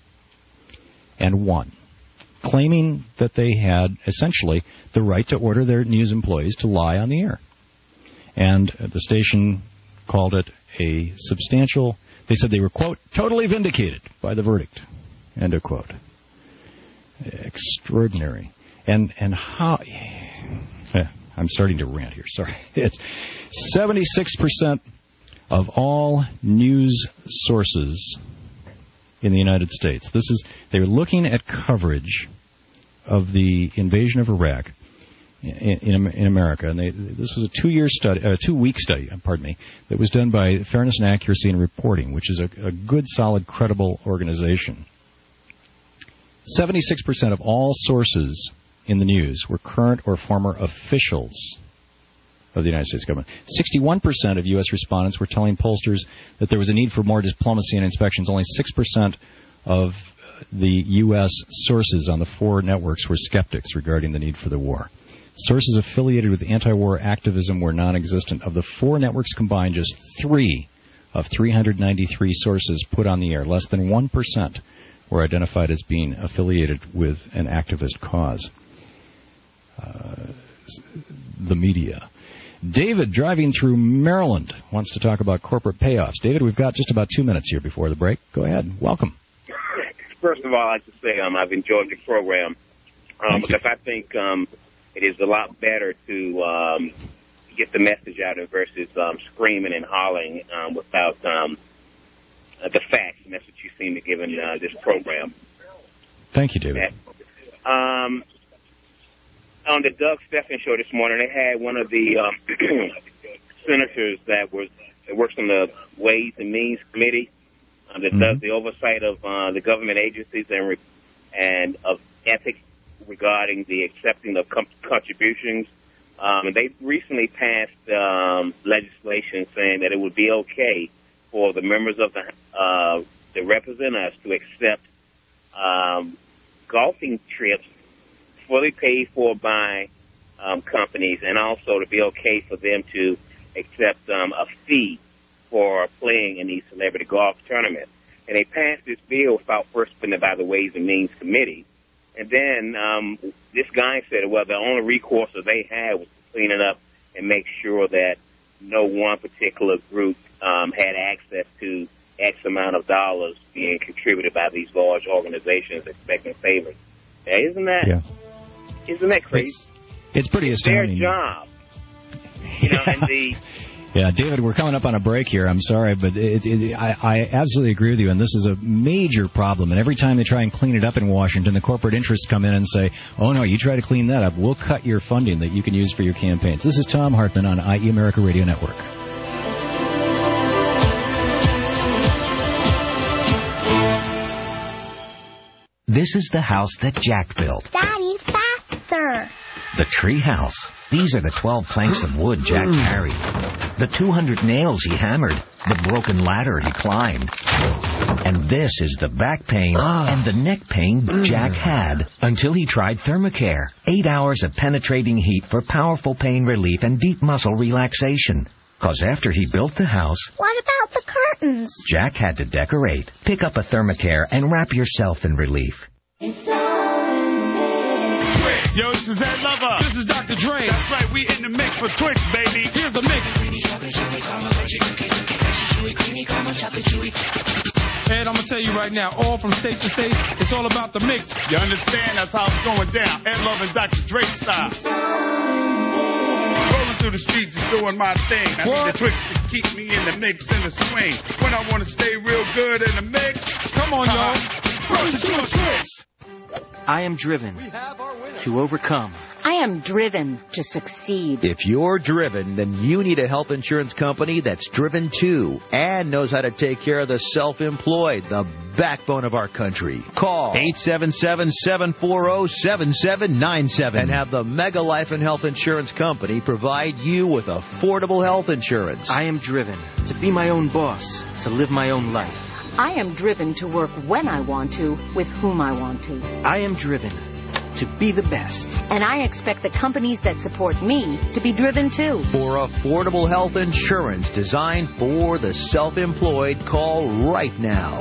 and won, claiming that they had essentially the right to order their news employees to lie on the air. And the station called it a substantial, they said they were, quote, totally vindicated by the verdict, end of quote. Extraordinary. And how... I'm starting to rant here, sorry. It's 76% of all news sources in the United States. They're looking at coverage of the invasion of Iraq in America, and this was a 2-week study, that was done by Fairness and Accuracy in Reporting, which is a good, solid, credible organization. 76% of all sources in the news were current or former officials of the United States government. 61% of U.S. respondents were telling pollsters that there was a need for more diplomacy and inspections. Only 6% of the U.S. sources on the 4 networks were skeptics regarding the need for the war. Sources affiliated with anti-war activism were non-existent. Of the 4 networks combined, just 3 of 393 sources put on the air, less than 1%, were identified as being affiliated with an activist cause. The media. David, driving through Maryland, wants to talk about corporate payoffs. David, we've got just about 2 minutes here before the break. Go ahead. Welcome. First of all, I'd like to say I've enjoyed your program because I think it is a lot better to get the message out versus screaming and hollering without the facts, and that's what you seem to give in this program. Thank you, David. on the Doug Stephan show this morning, they had one of the senators that works on the Ways and Means Committee that does the oversight of the government agencies and of ethics regarding the accepting of contributions. They recently passed legislation saying that it would be okay for the members of that represent us to accept golfing trips fully paid for by companies, and also to be okay for them to accept a fee for playing in these celebrity golf tournaments. And they passed this bill without first putting it by the Ways and Means Committee. And then this guy said, well, the only recourse that they had was to clean it up and make sure that no one particular group had access to X amount of dollars being contributed by these large organizations expecting favors. Now, isn't that crazy? It's pretty astounding. Their job. You know, and the... Yeah, David, we're coming up on a break here. I'm sorry, but I absolutely agree with you, and this is a major problem. And every time they try and clean it up in Washington, the corporate interests come in and say, oh, no, you try to clean that up, we'll cut your funding that you can use for your campaigns. This is Tom Hartman on IE America Radio Network. This is the house that Jack built. Daddy, faster! The tree house. These are the 12 planks of wood Jack carried. The 200 nails he hammered. The broken ladder he climbed. And this is the back pain and the neck pain Jack had until he tried Thermacare. 8 hours of penetrating heat for powerful pain relief and deep muscle relaxation. Because after he built the house... What about the curtains? Jack had to decorate. Pick up a Thermacare and wrap yourself in relief. Yo, this is Ed Lover. This is Dr. Dre. That's right, we in the mix for Twix, baby. Here's the mix. Ed, I'm going to tell you right now, all from state to state, it's all about the mix. You understand? That's how it's going down. Ed Lover and Dr. Dre style. Rolling through the streets is doing my thing. I need the Twix to keep me in the mix and the swing. When I want to stay real good in the mix. Come on, y'all. Roll to the Twix. I am driven to overcome. I am driven to succeed. If you're driven, then you need a health insurance company that's driven too and knows how to take care of the self-employed, the backbone of our country. Call 877-740-7797 and have the Mega Life and Health Insurance Company provide you with affordable health insurance. I am driven to be my own boss, to live my own life. I am driven to work when I want to, with whom I want to. I am driven to be the best. And I expect the companies that support me to be driven too. For affordable health insurance designed for the self-employed, call right now.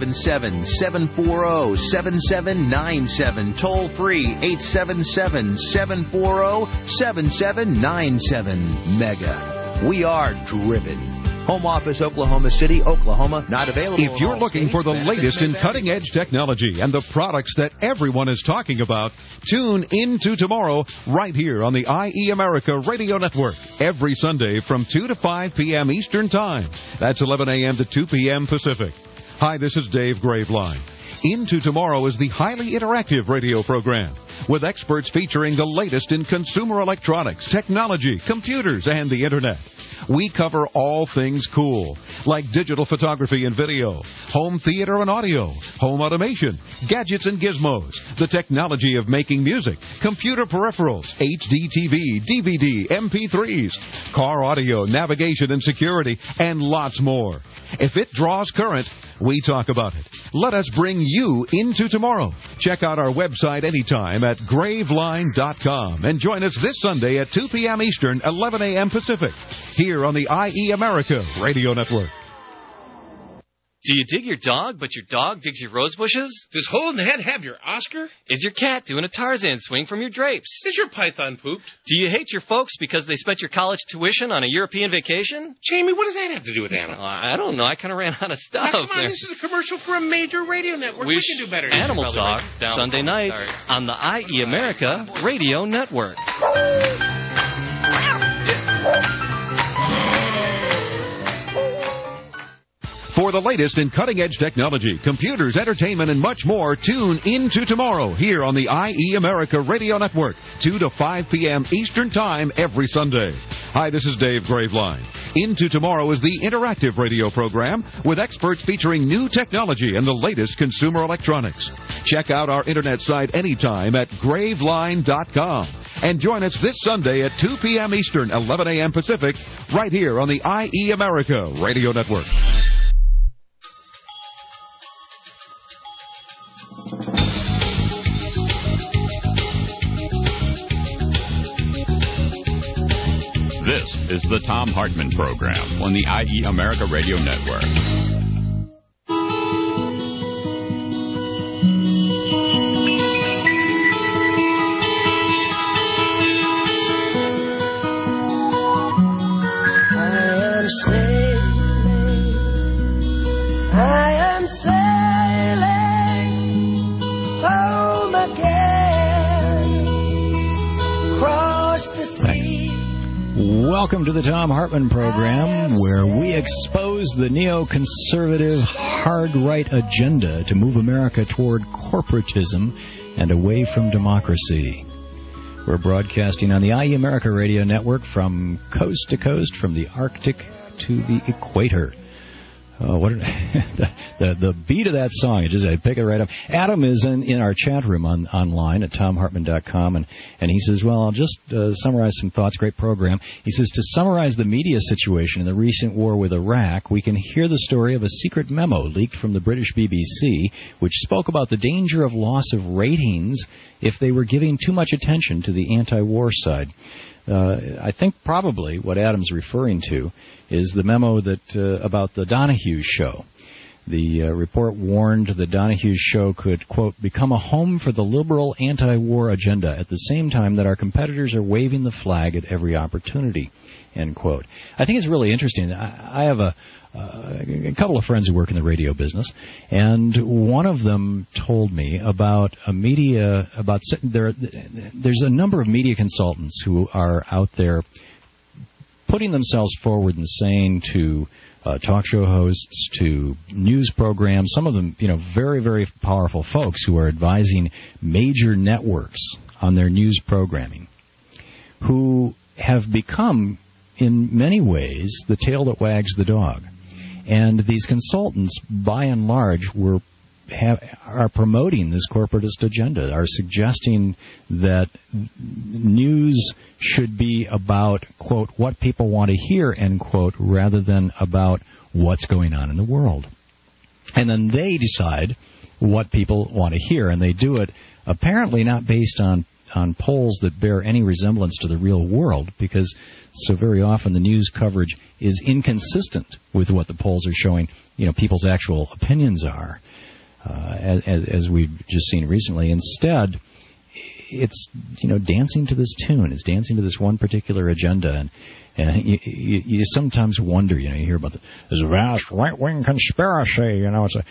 877-740-7797. Toll free 877-740-7797. Mega. We are driven. Home office, Oklahoma City, Oklahoma. Not available. If you're looking for the latest in cutting-edge technology and the products that everyone is talking about, tune into tomorrow right here on the IE America Radio Network. Every Sunday from 2 to 5 p.m. Eastern Time. That's 11 a.m. to 2 p.m. Pacific. Hi, this is Dave Graveline. Into Tomorrow is the highly interactive radio program with experts featuring the latest in consumer electronics, technology, computers, and the Internet. We cover all things cool, like digital photography and video, home theater and audio, home automation, gadgets and gizmos, the technology of making music, computer peripherals, HD TV, DVD, MP3s, car audio, navigation and security, and lots more. If it draws current, we talk about it. Let us bring you into tomorrow. Check out our website anytime at graveline.com and join us this Sunday at 2 p.m. Eastern, 11 a.m. Pacific, here on the IE America Radio Network. Do you dig your dog, but your dog digs your rose bushes? Does Hole in the Head have your Oscar? Is your cat doing a Tarzan swing from your drapes? Is your python pooped? Do you hate your folks because they spent your college tuition on a European vacation? Jamie, what does that have to do with animals? I don't know. I kind of ran out of stuff. Now, come on, this is a commercial for a major radio network. We can do better. Animal Talk, Sunday nights on the IE America Radio Network. For For the latest in cutting-edge technology, computers, entertainment, and much more, tune into tomorrow here on the IE America Radio Network, 2 to 5 p.m. Eastern Time every Sunday. Hi, this is Dave Graveline. Into Tomorrow is the interactive radio program with experts featuring new technology and the latest consumer electronics. Check out our internet site anytime at graveline.com. And join us this Sunday at 2 p.m. Eastern, 11 a.m. Pacific, right here on the IE America Radio Network. This is the Thom Hartmann Program on the IE America Radio Network. I am sailing home again, across the sea. Welcome to the Thom Hartmann Program, where we expose the neoconservative hard-right agenda to move America toward corporatism and away from democracy. We're broadcasting on the IE America Radio Network from coast to coast, from the Arctic to the equator. The beat of that song, I pick it right up. Adam is in our chat room online at ThomHartmann.com, and he says, well, I'll just summarize some thoughts. Great program. He says, to summarize the media situation in the recent war with Iraq, we can hear the story of a secret memo leaked from the British BBC, which spoke about the danger of loss of ratings if they were giving too much attention to the anti-war side. I think probably what Adam's referring to is the memo that about the Donahue show. The report warned the Donahue show could, quote, become a home for the liberal anti-war agenda at the same time that our competitors are waving the flag at every opportunity, end quote. I think it's really interesting. I have a couple of friends who work in the radio business, and one of them told me about there's a number of media consultants who are out there putting themselves forward and saying to talk show hosts, to news programs, some of them, very, very powerful folks who are advising major networks on their news programming, who have become, in many ways, the tail that wags the dog. And these consultants, by and large, are promoting this corporatist agenda, are suggesting that news should be about, quote, what people want to hear, end quote, rather than about what's going on in the world. And then they decide what people want to hear, and they do it apparently not based on polls that bear any resemblance to the real world, because so very often the news coverage is inconsistent with what the polls are showing, people's actual opinions are, as we've just seen recently. Instead, it's, dancing to this tune. It's dancing to this one particular agenda, and you sometimes wonder, you hear about this vast right-wing conspiracy,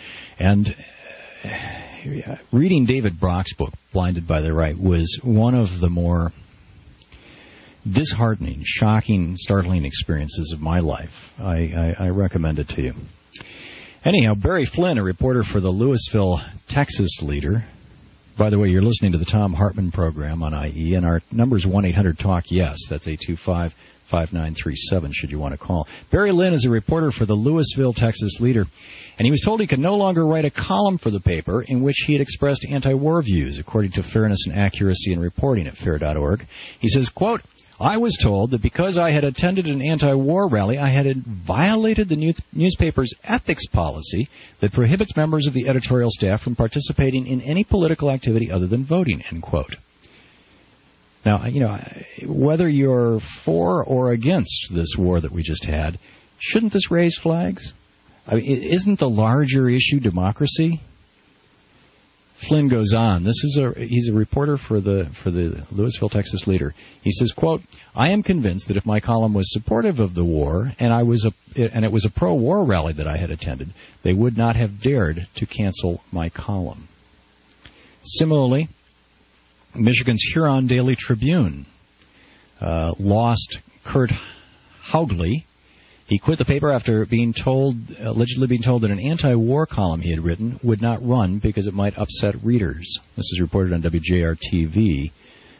reading David Brock's book, Blinded by the Right, was one of the more disheartening, shocking, startling experiences of my life. I recommend it to you. Anyhow, Barry Flynn, a reporter for the Louisville, Texas Leader. By the way, you're listening to the Thom Hartmann Program on IE, and our number is 1-800-TALK-YES. That's 825-5937, should you want to call. Barry Flynn is a reporter for the Louisville, Texas Leader, and he was told he could no longer write a column for the paper in which he had expressed anti-war views, according to Fairness and Accuracy in Reporting at fair.org. He says, quote, I was told that because I had attended an anti-war rally, I had violated the newspaper's ethics policy that prohibits members of the editorial staff from participating in any political activity other than voting, end quote. Now, whether you're for or against this war that we just had, shouldn't this raise flags? I mean, isn't the larger issue democracy? Flynn goes on. He's a reporter for the Louisville, Texas Leader. He says, quote, I am convinced that if my column was supportive of the war and it was a pro-war rally that I had attended, they would not have dared to cancel my column. Similarly, Michigan's Huron Daily Tribune lost Kurt Haugley. He quit the paper after allegedly being told that an anti-war column he had written would not run because it might upset readers. This is reported on WJRT-TV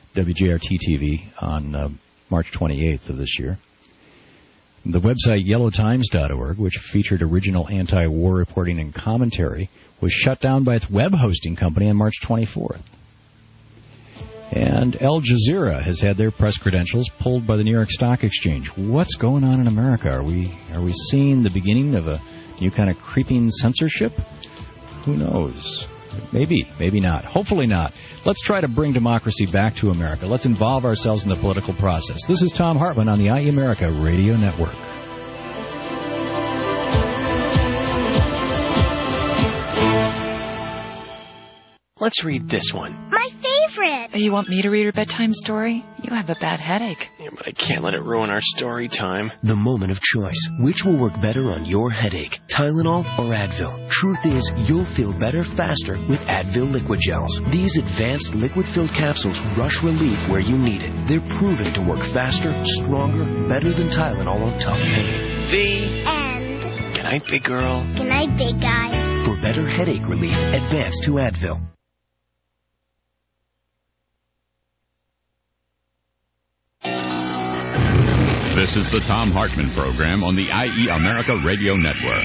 on March 28th of this year. The website yellowtimes.org, which featured original anti-war reporting and commentary, was shut down by its web hosting company on March 24th. And Al Jazeera has had their press credentials pulled by the New York Stock Exchange. What's going on in America? Are we seeing the beginning of a new kind of creeping censorship? Who knows? Maybe, maybe not. Hopefully not. Let's try to bring democracy back to America. Let's involve ourselves in the political process. This is Thom Hartmann on the IE America Radio Network. Let's read this one. My favorite. You want me to read your bedtime story? You have a bad headache. Yeah, but I can't let it ruin our story time. The moment of choice. Which will work better on your headache? Tylenol or Advil? Truth is, you'll feel better faster with Advil liquid gels. These advanced liquid-filled capsules rush relief where you need it. They're proven to work faster, stronger, better than Tylenol on tough pain. The end. Good night, big girl. Good night, big guy. For better headache relief, advance to Advil. This is the Thom Hartmann Program on the IE America Radio Network.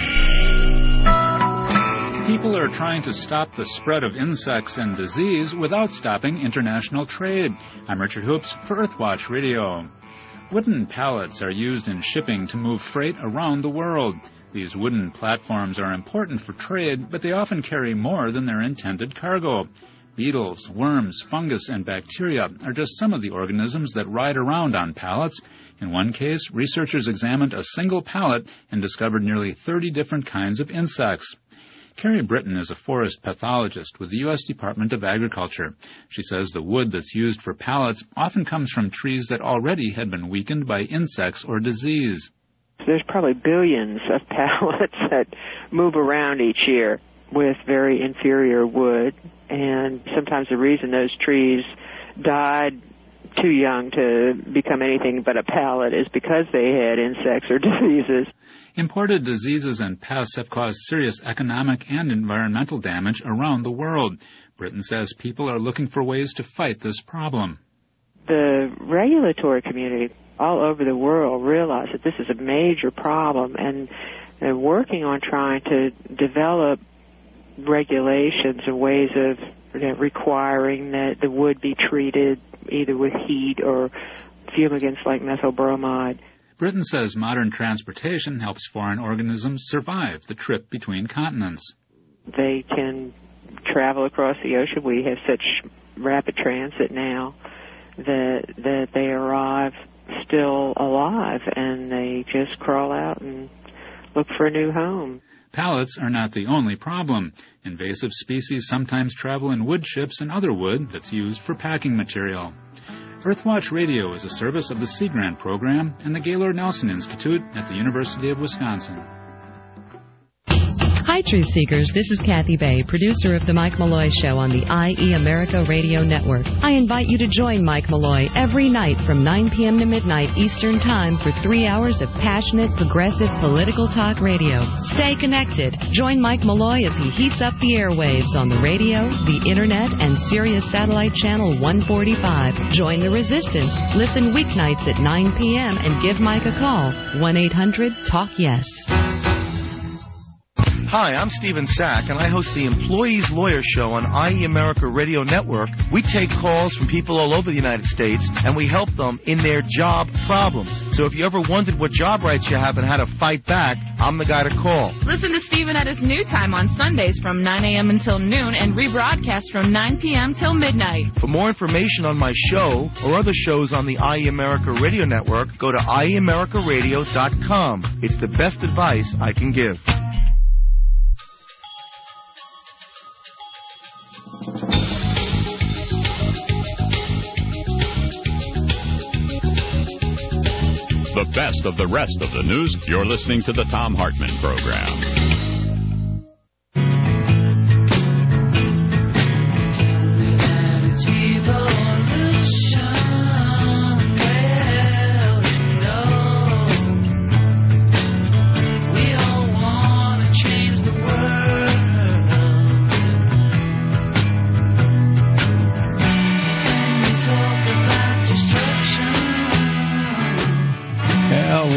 People are trying to stop the spread of insects and disease without stopping international trade. I'm Richard Hoops for Earthwatch Radio. Wooden pallets are used in shipping to move freight around the world. These wooden platforms are important for trade, but they often carry more than their intended cargo. Beetles, worms, fungus, and bacteria are just some of the organisms that ride around on pallets. In one case, researchers examined a single pallet and discovered nearly 30 different kinds of insects. Carrie Britton is a forest pathologist with the U.S. Department of Agriculture. She says the wood that's used for pallets often comes from trees that already had been weakened by insects or disease. There's probably billions of pallets that move around each year with very inferior wood, and sometimes the reason those trees died too young to become anything but a pallet is because they had insects or diseases. Imported diseases and pests have caused serious economic and environmental damage around the world. Britton says people are looking for ways to fight this problem. The regulatory community all over the world realize that this is a major problem, and they're working on trying to develop regulations and ways of requiring that the wood be treated either with heat or fumigants like methyl bromide. Britton says modern transportation helps foreign organisms survive the trip between continents. They can travel across the ocean. We have such rapid transit now that they arrive still alive, and they just crawl out and look for a new home. Pallets are not the only problem. Invasive species sometimes travel in wood chips and other wood that's used for packing material. Earthwatch Radio is a service of the Sea Grant Program and the Gaylord Nelson Institute at the University of Wisconsin. Hi, Truth Seekers. This is Kathy Bay, producer of The Mike Malloy Show on the IE America Radio Network. I invite you to join Mike Malloy every night from 9 p.m. to midnight Eastern Time for 3 hours of passionate, progressive political talk radio. Stay connected. Join Mike Malloy as he heats up the airwaves on the radio, the Internet, and Sirius Satellite Channel 145. Join the resistance. Listen weeknights at 9 p.m. and give Mike a call. 1-800-TALK-YES. Hi, I'm Stephen Sack, and I host the Employees Lawyer Show on IE America Radio Network. We take calls from people all over the United States, and we help them in their job problems. So if you ever wondered what job rights you have and how to fight back, I'm the guy to call. Listen to Stephen at his new time on Sundays from 9 a.m. until noon and rebroadcast from 9 p.m. till midnight. For more information on my show or other shows on the IE America Radio Network, go to IEAmericaRadio.com. It's the best advice I can give. The best of the rest of the news. You're listening to the Thom Hartmann Program.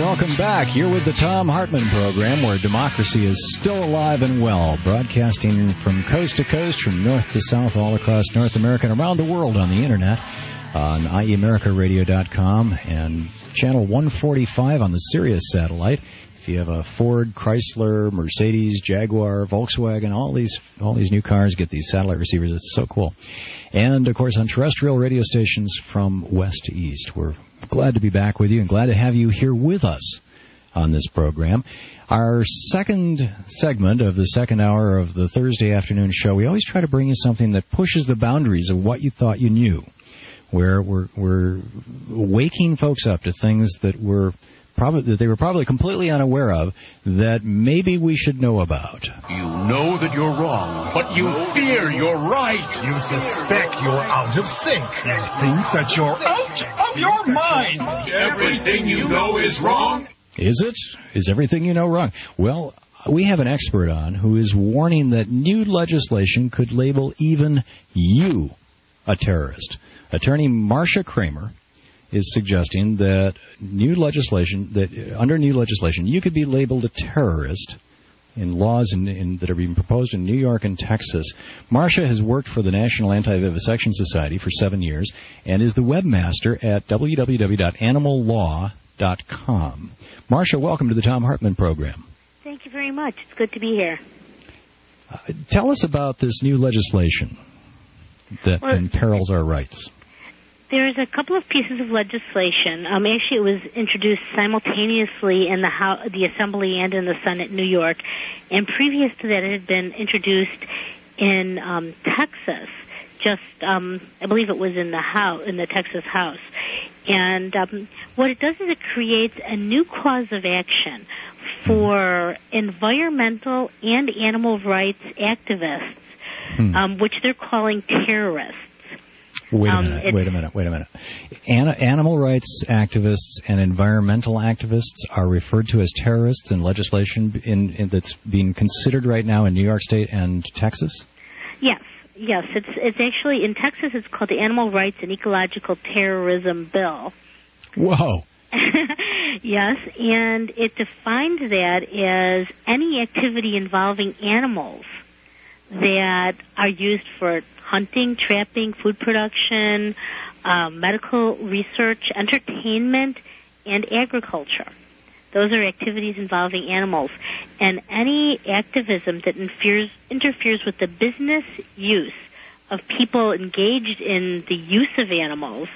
welcome back. You're with the Thom Hartmann program, where democracy is still alive and well, broadcasting from coast to coast, from north to south, all across North America and around the world on the Internet, on IEAmericaRadio.com and channel 145 on the Sirius satellite. If you have a Ford, Chrysler, Mercedes, Jaguar, Volkswagen, all these new cars get these satellite receivers. It's so cool. And, of course, on terrestrial radio stations from west to east. We're glad to be back with you and glad to have you here with us on this program. Our second segment of the second hour of the Thursday afternoon show, we always try to bring you something that pushes the boundaries of what you thought you knew, where we're waking folks up to things that they were probably completely unaware of that maybe we should know about. You know that you're wrong, but you fear you're right. You suspect you're out of sync. You think that you're out of your mind. Everything you know is wrong. Is it? Is everything you know wrong? Well, we have an expert on who is warning that new legislation could label even you a terrorist. Attorney Marcia Kramer is suggesting that under new legislation, you could be labeled a terrorist in laws that are being proposed in New York and Texas. Marcia has worked for the National Anti-Vivisection Society for 7 years and is the webmaster at www.animallaw.com. Marcia, welcome to the Thom Hartmann program. Thank you very much. It's good to be here. Tell us about this new legislation that imperils our rights. There's a couple of pieces of legislation. Actually, it was introduced simultaneously in the Assembly and in the Senate in New York. And previous to that, it had been introduced in Texas. I believe it was in the Texas House. And what it does is it creates a new cause of action for environmental and animal rights activists, which they're calling terrorists. Wait a minute. Animal rights activists and environmental activists are referred to as terrorists in legislation that's being considered right now in New York State and Texas? Yes. It's actually, in Texas, it's called the Animal Rights and Ecological Terrorism Bill. Whoa. Yes, and it defines that as any activity involving animals that are used for hunting, trapping, food production, medical research, entertainment, and agriculture. Those are activities involving animals. And any activism that interferes with the business use of people engaged in the use of animals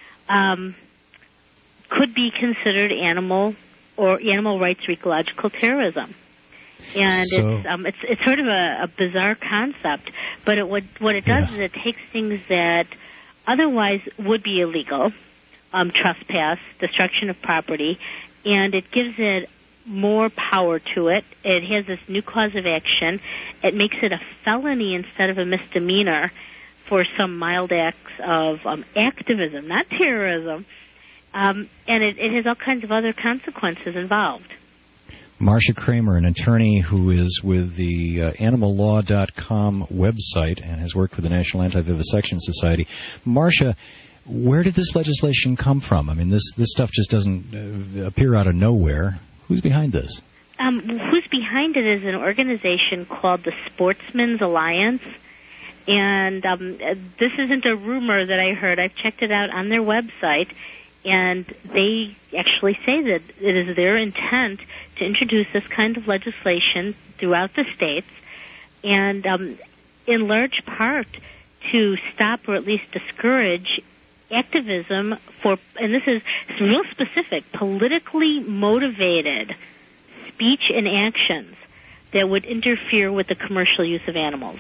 could be considered animal rights or ecological terrorism. And it's sort of a bizarre concept, but what it does is it takes things that otherwise would be illegal, trespass, destruction of property, and it gives it more power to it. It has this new cause of action. It makes it a felony instead of a misdemeanor for some mild acts of activism, not terrorism, and it has all kinds of other consequences involved. Marcia Kramer, an attorney who is with the animallaw.com website and has worked for the National Anti-Vivisection Society. Marcia, where did this legislation come from? I mean, this stuff just doesn't appear out of nowhere. Who's behind this? Who's behind it is an organization called the Sportsmen's Alliance. And this isn't a rumor that I heard. I've checked it out on their website. And they actually say that it is their intent to introduce this kind of legislation throughout the states, and in large part to stop or at least discourage activism for, and this is real specific, politically motivated speech and actions that would interfere with the commercial use of animals.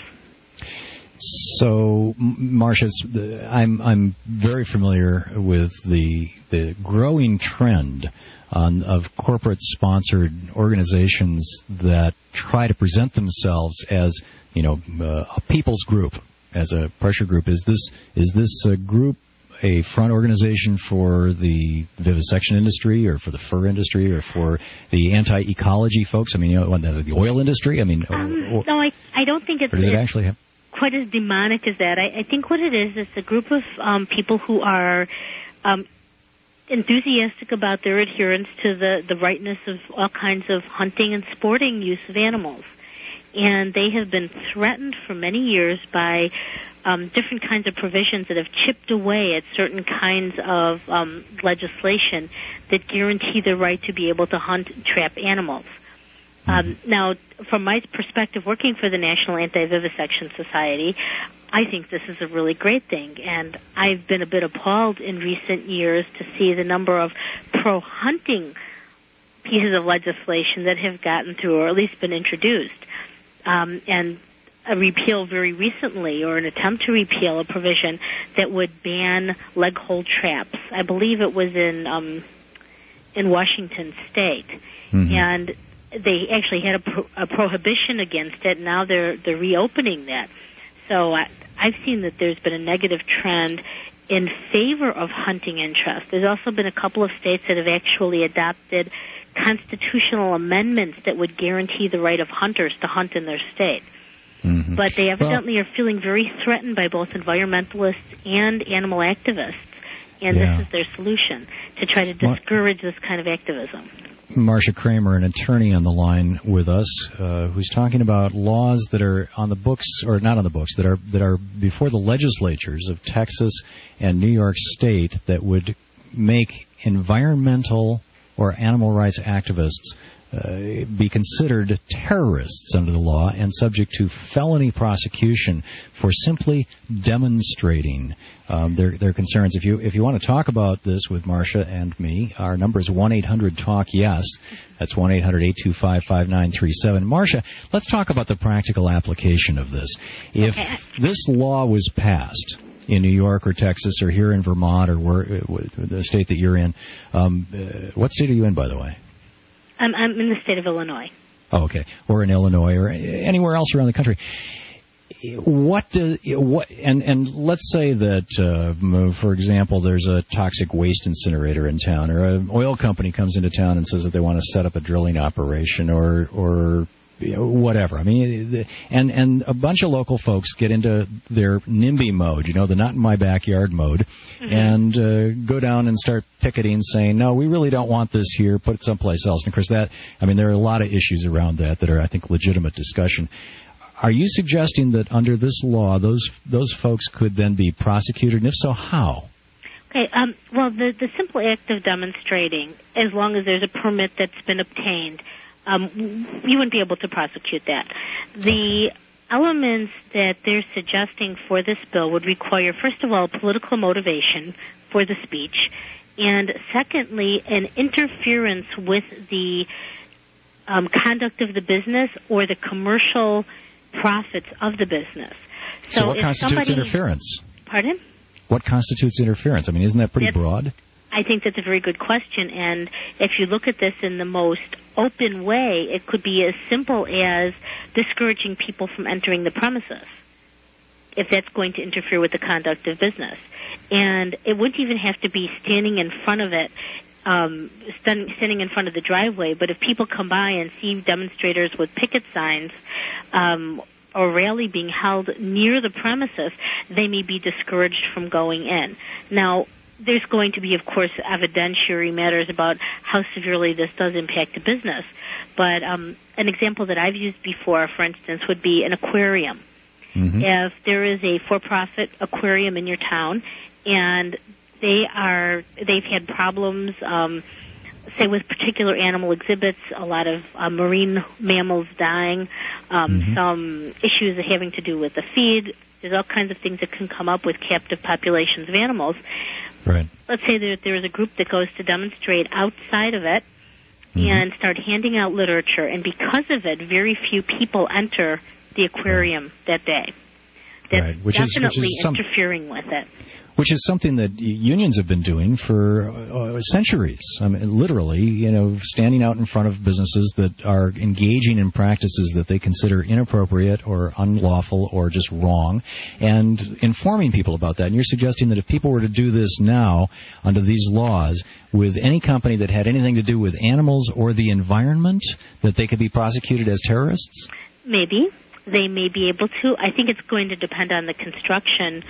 So, Marcia, I'm very familiar with the growing trend of corporate-sponsored organizations that try to present themselves as, a people's group, as a pressure group. Is this a group a front organization for the vivisection industry, or for the fur industry, or for the anti-ecology folks? I mean, the oil industry. I mean, no, I don't think it's. Or does it actually have? Quite as demonic as that. I think what it is a group of people who are enthusiastic about their adherence to the rightness of all kinds of hunting and sporting use of animals. And they have been threatened for many years by different kinds of provisions that have chipped away at certain kinds of legislation that guarantee the right to be able to hunt and trap animals. Now, from my perspective, working for the National Anti-Vivisection Society, I think this is a really great thing. And I've been a bit appalled in recent years to see the number of pro-hunting pieces of legislation that have gotten through or at least been introduced. And a repeal very recently, or an attempt to repeal a provision that would ban leg hold traps. I believe it was in Washington State, and they actually had a prohibition against it. Now they're reopening that. So I've seen that there's been a negative trend in favor of hunting interest. There's also been a couple of states that have actually adopted constitutional amendments that would guarantee the right of hunters to hunt in their state. But they evidently are feeling very threatened by both environmentalists and animal activists, and this is their solution, to try to discourage this kind of activism. Marcia Kramer, an attorney on the line with us, who's talking about laws that are on the books, or not on the books, that are before the legislatures of Texas and New York State that would make environmental or animal rights activists be considered terrorists under the law and subject to felony prosecution for simply demonstrating their concerns. If you want to talk about this with Marcia and me, our number is 1-800-TALK-YES. That's 1-800-825-5937. Marcia, let's talk about the practical application of this. If this law was passed in New York or Texas or here in Vermont or the state that you're in, what state are you in, by the way? I'm in the state of Illinois. Oh, okay. Or in Illinois or anywhere else around the country. And let's say that, for example, there's a toxic waste incinerator in town, or an oil company comes into town and says that they want to set up a drilling operation or whatever. I mean, and a bunch of local folks get into their NIMBY mode, the not in my backyard mode, and go down and start picketing, saying, no, we really don't want this here, put it someplace else. And of course there are a lot of issues around that are, I think, legitimate discussion. Are you suggesting that under this law, those folks could then be prosecuted, and if so, how? Okay, well, the simple act of demonstrating, as long as there's a permit that's been obtained, you wouldn't be able to prosecute that. The elements that they're suggesting for this bill would require, first of all, political motivation for the speech, and secondly, an interference with the conduct of the business or the commercial profits of the business. So what constitutes interference? Pardon? What constitutes interference? I mean, isn't that pretty broad? I think that's a very good question, and if you look at this in the most open way, it could be as simple as discouraging people from entering the premises, if that's going to interfere with the conduct of business. And it wouldn't even have to be standing in front of it, standing in front of the driveway, but if people come by and see demonstrators with picket signs or rally being held near the premises, they may be discouraged from going in. Now, there's going to be, of course, evidentiary matters about how severely this does impact the business. But an example that I've used before, for instance, would be an aquarium. If there is a for-profit aquarium in your town and they've had problems, say with particular animal exhibits, a lot of marine mammals dying, some issues having to do with the feed. There's all kinds of things that can come up with captive populations of animals. Right. Let's say that there is a group that goes to demonstrate outside of it and start handing out literature, and because of it, very few people enter the aquarium that day. That's definitely interfering with it. Which is something that unions have been doing for centuries. I mean, literally, standing out in front of businesses that are engaging in practices that they consider inappropriate or unlawful or just wrong, and informing people about that. And you're suggesting that if people were to do this now under these laws with any company that had anything to do with animals or the environment, that they could be prosecuted as terrorists? Maybe. They may be able to. I think it's going to depend on the construction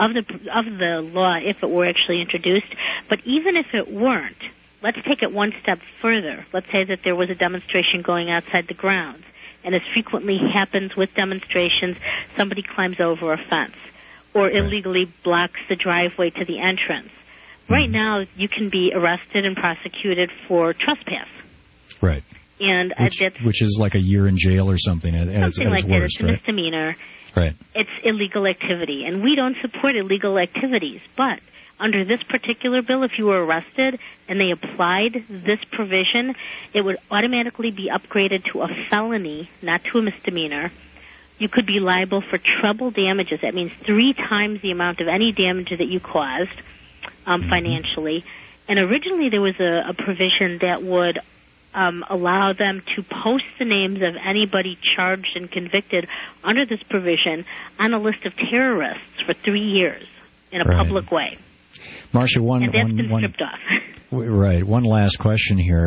of the law if it were actually introduced. But even if it weren't, let's take it one step further. Let's say that there was a demonstration going outside the grounds, and as frequently happens with demonstrations, somebody climbs over a fence or illegally blocks the driveway to the entrance. Right now, you can be arrested and prosecuted for trespass. Right. And which is like a year in jail or something at its like worst, that. It's a right? misdemeanor. Right. It's illegal activity, and we don't support illegal activities. But under this particular bill, if you were arrested and they applied this provision, it would automatically be upgraded to a felony, not to a misdemeanor. You could be liable for treble damages. That means 3 times the amount of any damage that you caused financially. And originally there was a provision that would allow them to post the names of anybody charged and convicted under this provision on a list of terrorists for 3 years in a public way. Marcia, and that's been stripped off. Right. One last question here.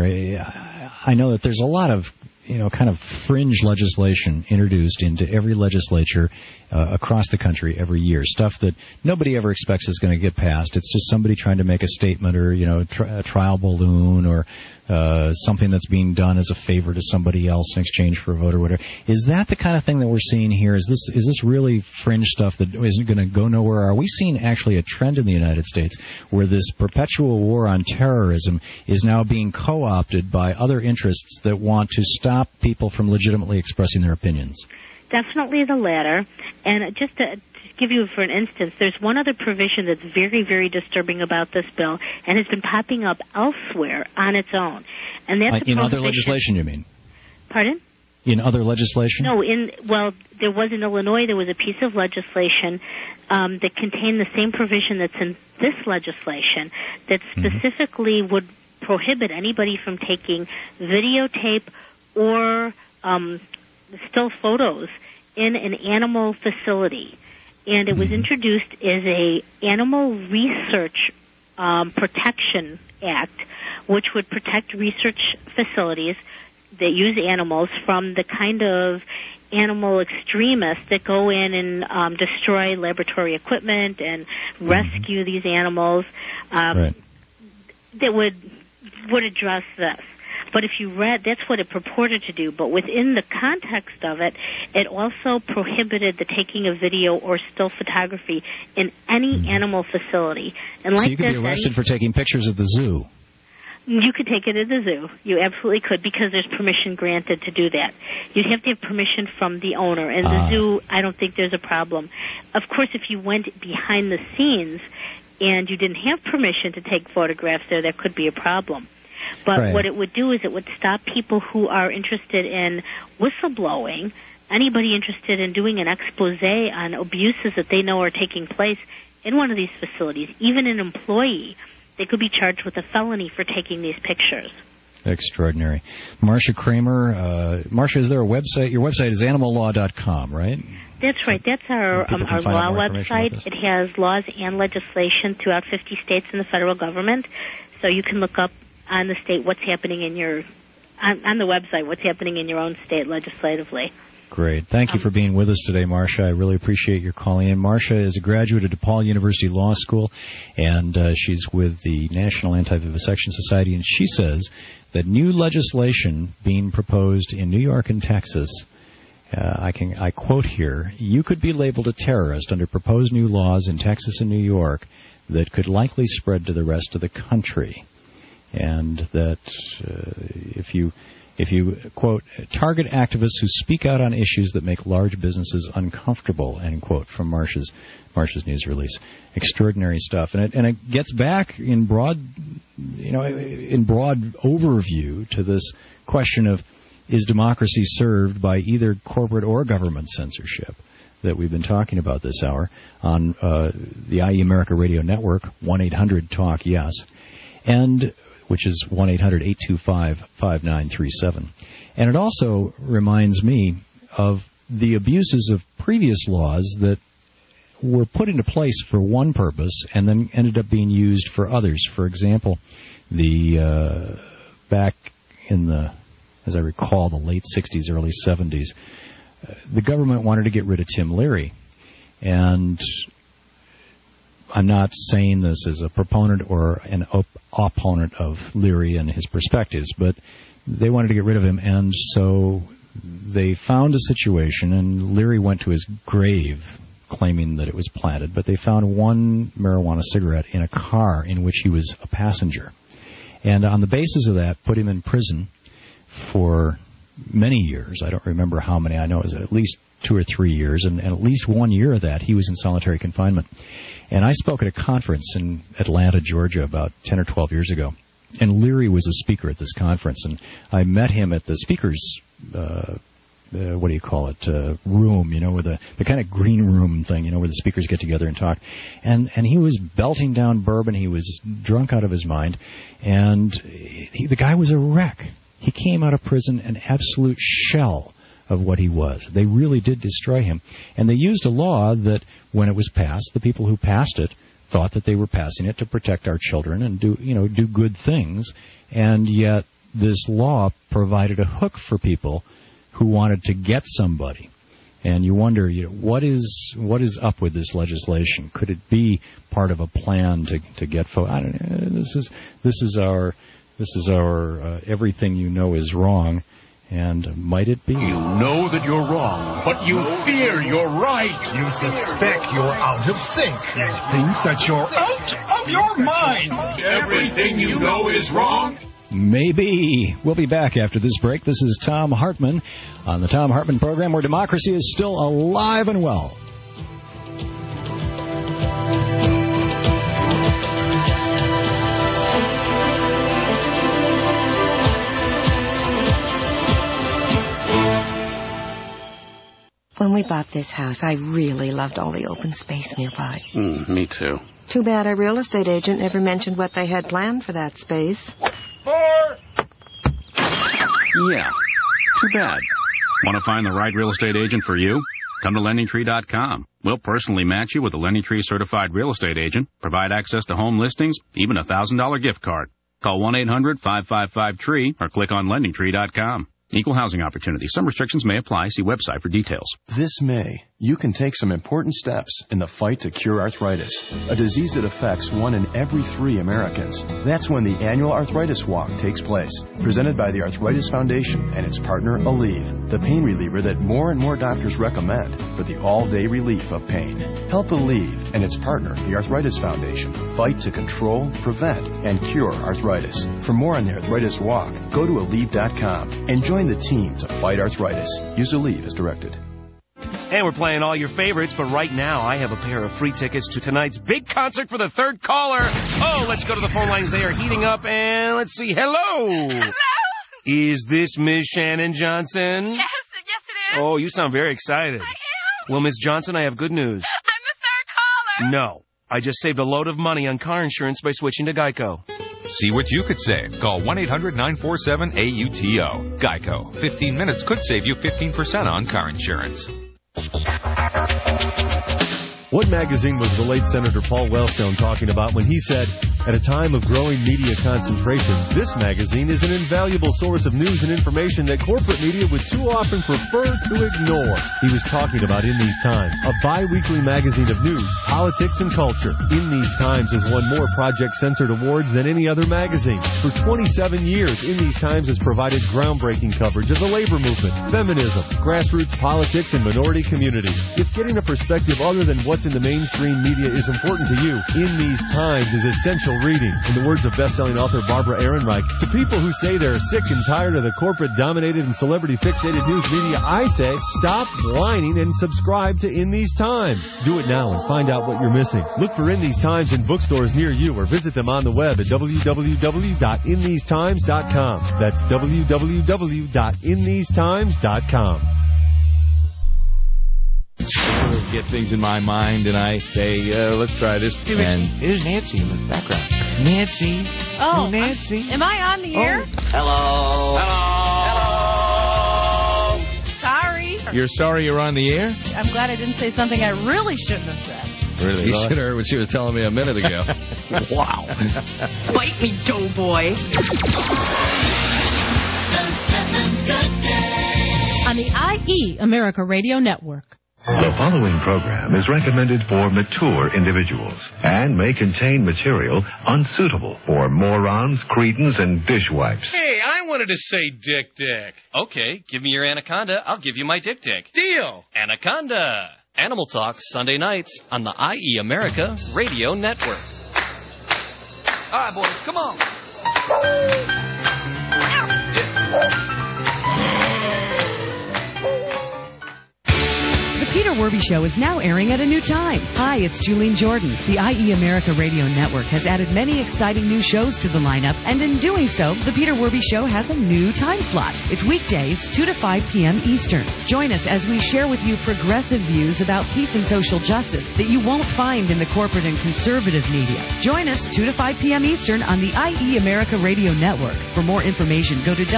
I know that there's a lot of kind of fringe legislation introduced into every legislature across the country every year. Stuff that nobody ever expects is going to get passed. It's just somebody trying to make a statement or, a trial balloon or something that's being done as a favor to somebody else in exchange for a vote or whatever. Is that the kind of thing that we're seeing here? Is this really fringe stuff that isn't going to go nowhere? Are we seeing actually a trend in the United States where this perpetual war on terrorism is now being co-opted by other interests that want to stop people from legitimately expressing their opinions? Definitely the latter. And just to give you for an instance, there's one other provision that's very, very disturbing about this bill and has been popping up elsewhere on its own. And that's in other legislation, you mean? Pardon? In other legislation? No, there was in Illinois, there was a piece of legislation that contained the same provision that's in this legislation that specifically would prohibit anybody from taking videotape or still photos in an animal facility. And it was introduced as a Animal Research Protection Act, which would protect research facilities that use animals from the kind of animal extremists that go in and destroy laboratory equipment and rescue these animals. That would address this. But if you read, that's what it purported to do. But within the context of it, it also prohibited the taking of video or still photography in any animal facility. And so you could be arrested for taking pictures at the zoo. You could take it at the zoo. You absolutely could, because there's permission granted to do that. You'd have to have permission from the owner. And the zoo, I don't think there's a problem. Of course, if you went behind the scenes and you didn't have permission to take photographs there, that could be a problem. But what it would do is it would stop people who are interested in whistleblowing, anybody interested in doing an expose on abuses that they know are taking place in one of these facilities, even an employee. They could be charged with a felony for taking these pictures. Extraordinary. Marcia Kramer. Marcia, is there a website? Your website is animallaw.com, right? That's right. That's our law website. It has laws and legislation throughout 50 states and the federal government. So you can look up on the state what's happening in on the website, what's happening in your own state legislatively. Great. Thank you for being with us today, Marcia. I really appreciate your calling in. Marcia is a graduate of DePaul University Law School, and she's with the National Anti-Vivisection Society, and she says that new legislation being proposed in New York and Texas, I quote here, "You could be labeled a terrorist under proposed new laws in Texas and New York that could likely spread to the rest of the country." And that if you, quote, "target activists who speak out on issues that make large businesses uncomfortable," end quote, from Marcia's news release. Extraordinary stuff. And it gets back in broad overview to this question of, is democracy served by either corporate or government censorship that we've been talking about this hour on the IE America Radio Network, 1-800-TALK-YES, and which is 1-800-825-5937. And it also reminds me of the abuses of previous laws that were put into place for one purpose and then ended up being used for others. For example, back in as I recall, the late 60s, early 70s, the government wanted to get rid of Tim Leary. And I'm not saying this as a proponent or an opponent of Leary and his perspectives, but they wanted to get rid of him, and so they found a situation, and Leary went to his grave claiming that it was planted, but they found one marijuana cigarette in a car in which he was a passenger. And on the basis of that, put him in prison for many years. I don't remember how many. I know it was at least 2 or 3 years, and at least 1 year of that he was in solitary confinement. And I spoke at a conference in Atlanta, Georgia, about 10 or 12 years ago. And Leary was a speaker at this conference, and I met him at the speaker's, what do you call it, room, with the kind of green room thing, where the speakers get together and talk. And he was belting down bourbon. He was drunk out of his mind, and the guy was a wreck. He came out of prison an absolute shell of what he was. They really did destroy him. And they used a law that, when it was passed, the people who passed it thought that they were passing it to protect our children and do good things, and yet this law provided a hook for people who wanted to get somebody. And you wonder, what is up with this legislation? Could it be part of a plan to get folks? I don't know. This is our everything you know is wrong. And might it be? You know that you're wrong, but you fear you're right. You suspect you're out of sync. You think that you're out of your mind. Everything you know is wrong. Maybe. We'll be back after this break. This is Thom Hartmann on the Thom Hartmann program, where democracy is still alive and well. When we bought this house, I really loved all the open space nearby. Me too. Too bad our real estate agent never mentioned what they had planned for that space. Yeah, too bad. Want to find the right real estate agent for you? Come to LendingTree.com. We'll personally match you with a LendingTree certified real estate agent, provide access to home listings, even a $1,000 gift card. Call 1-800-555-TREE or click on LendingTree.com. Equal housing opportunity. Some restrictions may apply. See website for details. This May, you can take some important steps in the fight to cure arthritis, a disease that affects 1 in every 3 Americans. That's when the annual Arthritis Walk takes place, presented by the Arthritis Foundation and its partner, Aleve, the pain reliever that more and more doctors recommend for the all-day relief of pain. Help Aleve and its partner, the Arthritis Foundation, fight to control, prevent, and cure arthritis. For more on the Arthritis Walk, go to Aleve.com and join the team to fight arthritis. Use Aleve as directed. Hey, we're playing all your favorites, but right now I have a pair of free tickets to tonight's big concert for the third caller. Oh, let's go to the phone lines. They are heating up, and let's see. Hello. Hello. Is this Ms. Shannon Johnson? Yes, it is. Oh, you sound very excited. I am. Well, Ms. Johnson, I have good news. I'm the third caller. No. I just saved a load of money on car insurance by switching to Geico. See what you could save. Call 1-800-947-AUTO. Geico. 15 minutes could save you 15% on car insurance. What magazine was the late Senator Paul Wellstone talking about when he said, at a time of growing media concentration, this magazine is an invaluable source of news and information that corporate media would too often prefer to ignore? He was talking about In These Times, a bi-weekly magazine of news, politics, and culture. In These Times has won more Project Censored awards than any other magazine. For 27 years, In These Times has provided groundbreaking coverage of the labor movement, feminism, grassroots politics, and minority communities. If getting a perspective other than what's in the mainstream media is important to you, In These Times is essential reading. In the words of best-selling author Barbara Ehrenreich, to people who say they're sick and tired of the corporate-dominated and celebrity-fixated news media, I say, stop whining and subscribe to In These Times. Do it now and find out what you're missing. Look for In These Times in bookstores near you or visit them on the web at www.inthesetimes.com. That's www.inthesetimes.com. Get things in my mind, and I say, let's try this. And here's Nancy in the background. Nancy. Oh, Nancy. Am I on the air? Hello. Hello. Sorry. You're sorry you're on the air? I'm glad I didn't say something I really shouldn't have said. Really? You should have heard what she was telling me a minute ago. Wow. Bite me, doughboy. On the IE America Radio Network. The following program is recommended for mature individuals and may contain material unsuitable for morons, cretins, and dishwipes. Hey, I wanted to say Dick Dick. Okay, give me your anaconda. I'll give you my Dick Dick. Deal. Anaconda. Animal Talk, Sunday nights on the IE America Radio Network. All right, boys, come on. The Peter Werby Show is now airing at a new time. Hi, it's Julene Jordan. The IE America Radio Network has added many exciting new shows to the lineup, and in doing so, the Peter Werby Show has a new time slot. It's weekdays, 2 to 5 p.m. Eastern. Join us as we share with you progressive views about peace and social justice that you won't find in the corporate and conservative media. Join us 2 to 5 p.m. Eastern on the IE America Radio Network. For more information, go to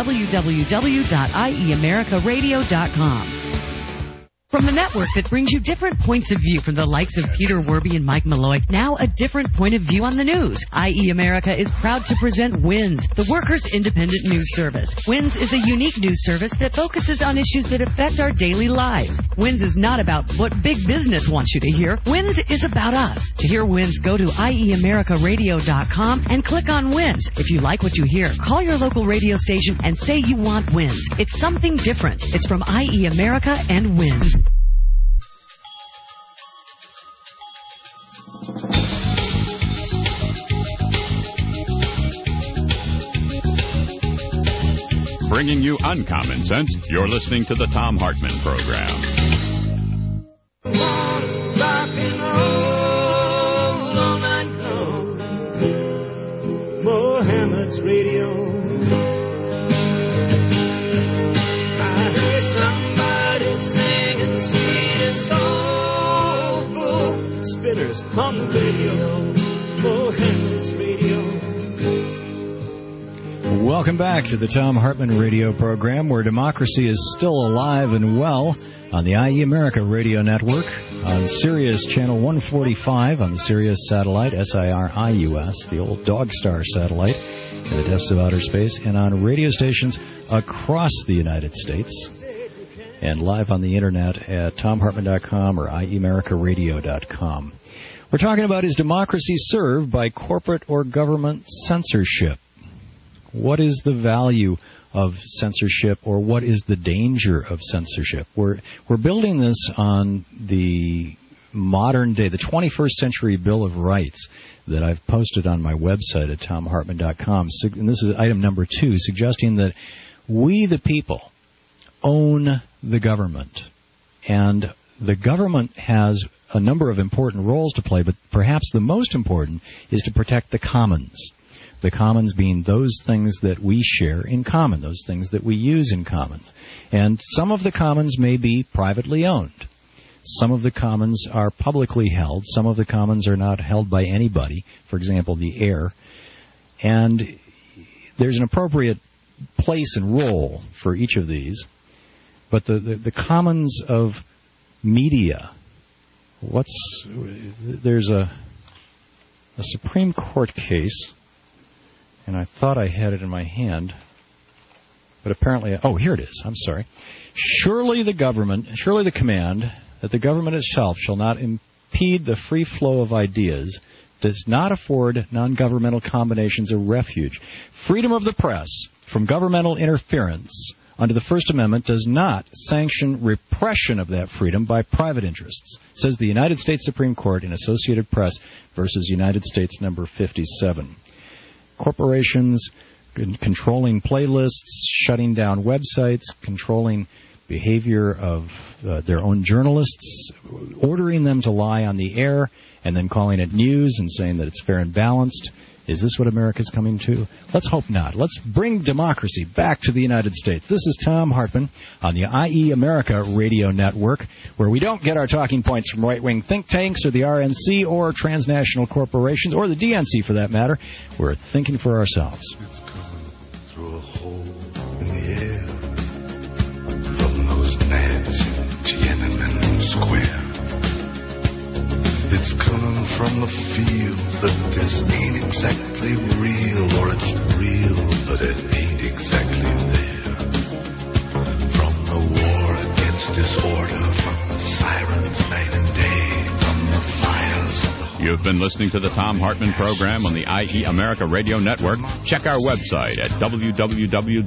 www.ieamericaradio.com. From the network that brings you different points of view from the likes of Peter Werby and Mike Malloy, now a different point of view on the news. IE America is proud to present WINS, the Workers' Independent News Service. WINS is a unique news service that focuses on issues that affect our daily lives. WINS is not about what big business wants you to hear. WINS is about us. To hear WINS, go to ieamericaradio.com and click on WINS. If you like what you hear, call your local radio station and say you want WINS. It's something different. It's from IE America and WINS. Bringing you uncommon sense, you're listening to the Thom Hartmann Program. Rock and roll all night long. Mohammed's radio. I heard somebody singing sweet and soulful spinners on the radio. Mohammed's radio. Welcome back to the Thom Hartmann Radio Program, where democracy is still alive and well on the IE America Radio Network, on Sirius Channel 145 on the Sirius satellite, SIRIUS, the old Dogstar satellite in the depths of outer space, and on radio stations across the United States, and live on the Internet at ThomHartmann.com or IEAmericaRadio.com. We're talking about, is democracy served by corporate or government censorship? What is the value of censorship, or what is the danger of censorship? We're building this on the modern day, the 21st century Bill of Rights that I've posted on my website at ThomHartmann.com. And this is item number 2, suggesting that we, the people, own the government. And the government has a number of important roles to play, but perhaps the most important is to protect the commons. The commons being those things that we share in common, those things that we use in common. And some of the commons may be privately owned. Some of the commons are publicly held. Some of the commons are not held by anybody, for example, the air. And there's an appropriate place and role for each of these. But the commons of media, there's a Supreme Court case, and I thought I had it in my hand, but apparently, here it is. I'm sorry. Surely the command that the government itself shall not impede the free flow of ideas does not afford non-governmental combinations a refuge. Freedom of the press from governmental interference under the First Amendment does not sanction repression of that freedom by private interests, says the United States Supreme Court in Associated Press versus United States number 57. Corporations controlling playlists, shutting down websites, controlling behavior of their own journalists, ordering them to lie on the air, and then calling it news and saying that it's fair and balanced. Is this what America's coming to? Let's hope not. Let's bring democracy back to the United States. This is Thom Hartmann on the IE America Radio Network, where we don't get our talking points from right-wing think tanks or the RNC or transnational corporations or the DNC, for that matter. We're thinking for ourselves. It's coming through a hole in the air from those nads in Tiananmen Square. It's coming from the field that this ain't exactly real, or it's real, but it ain't exactly there. From the war against disorder, from the siren been listening to the Thom Hartmann program on the IE America Radio Network. Check our website at www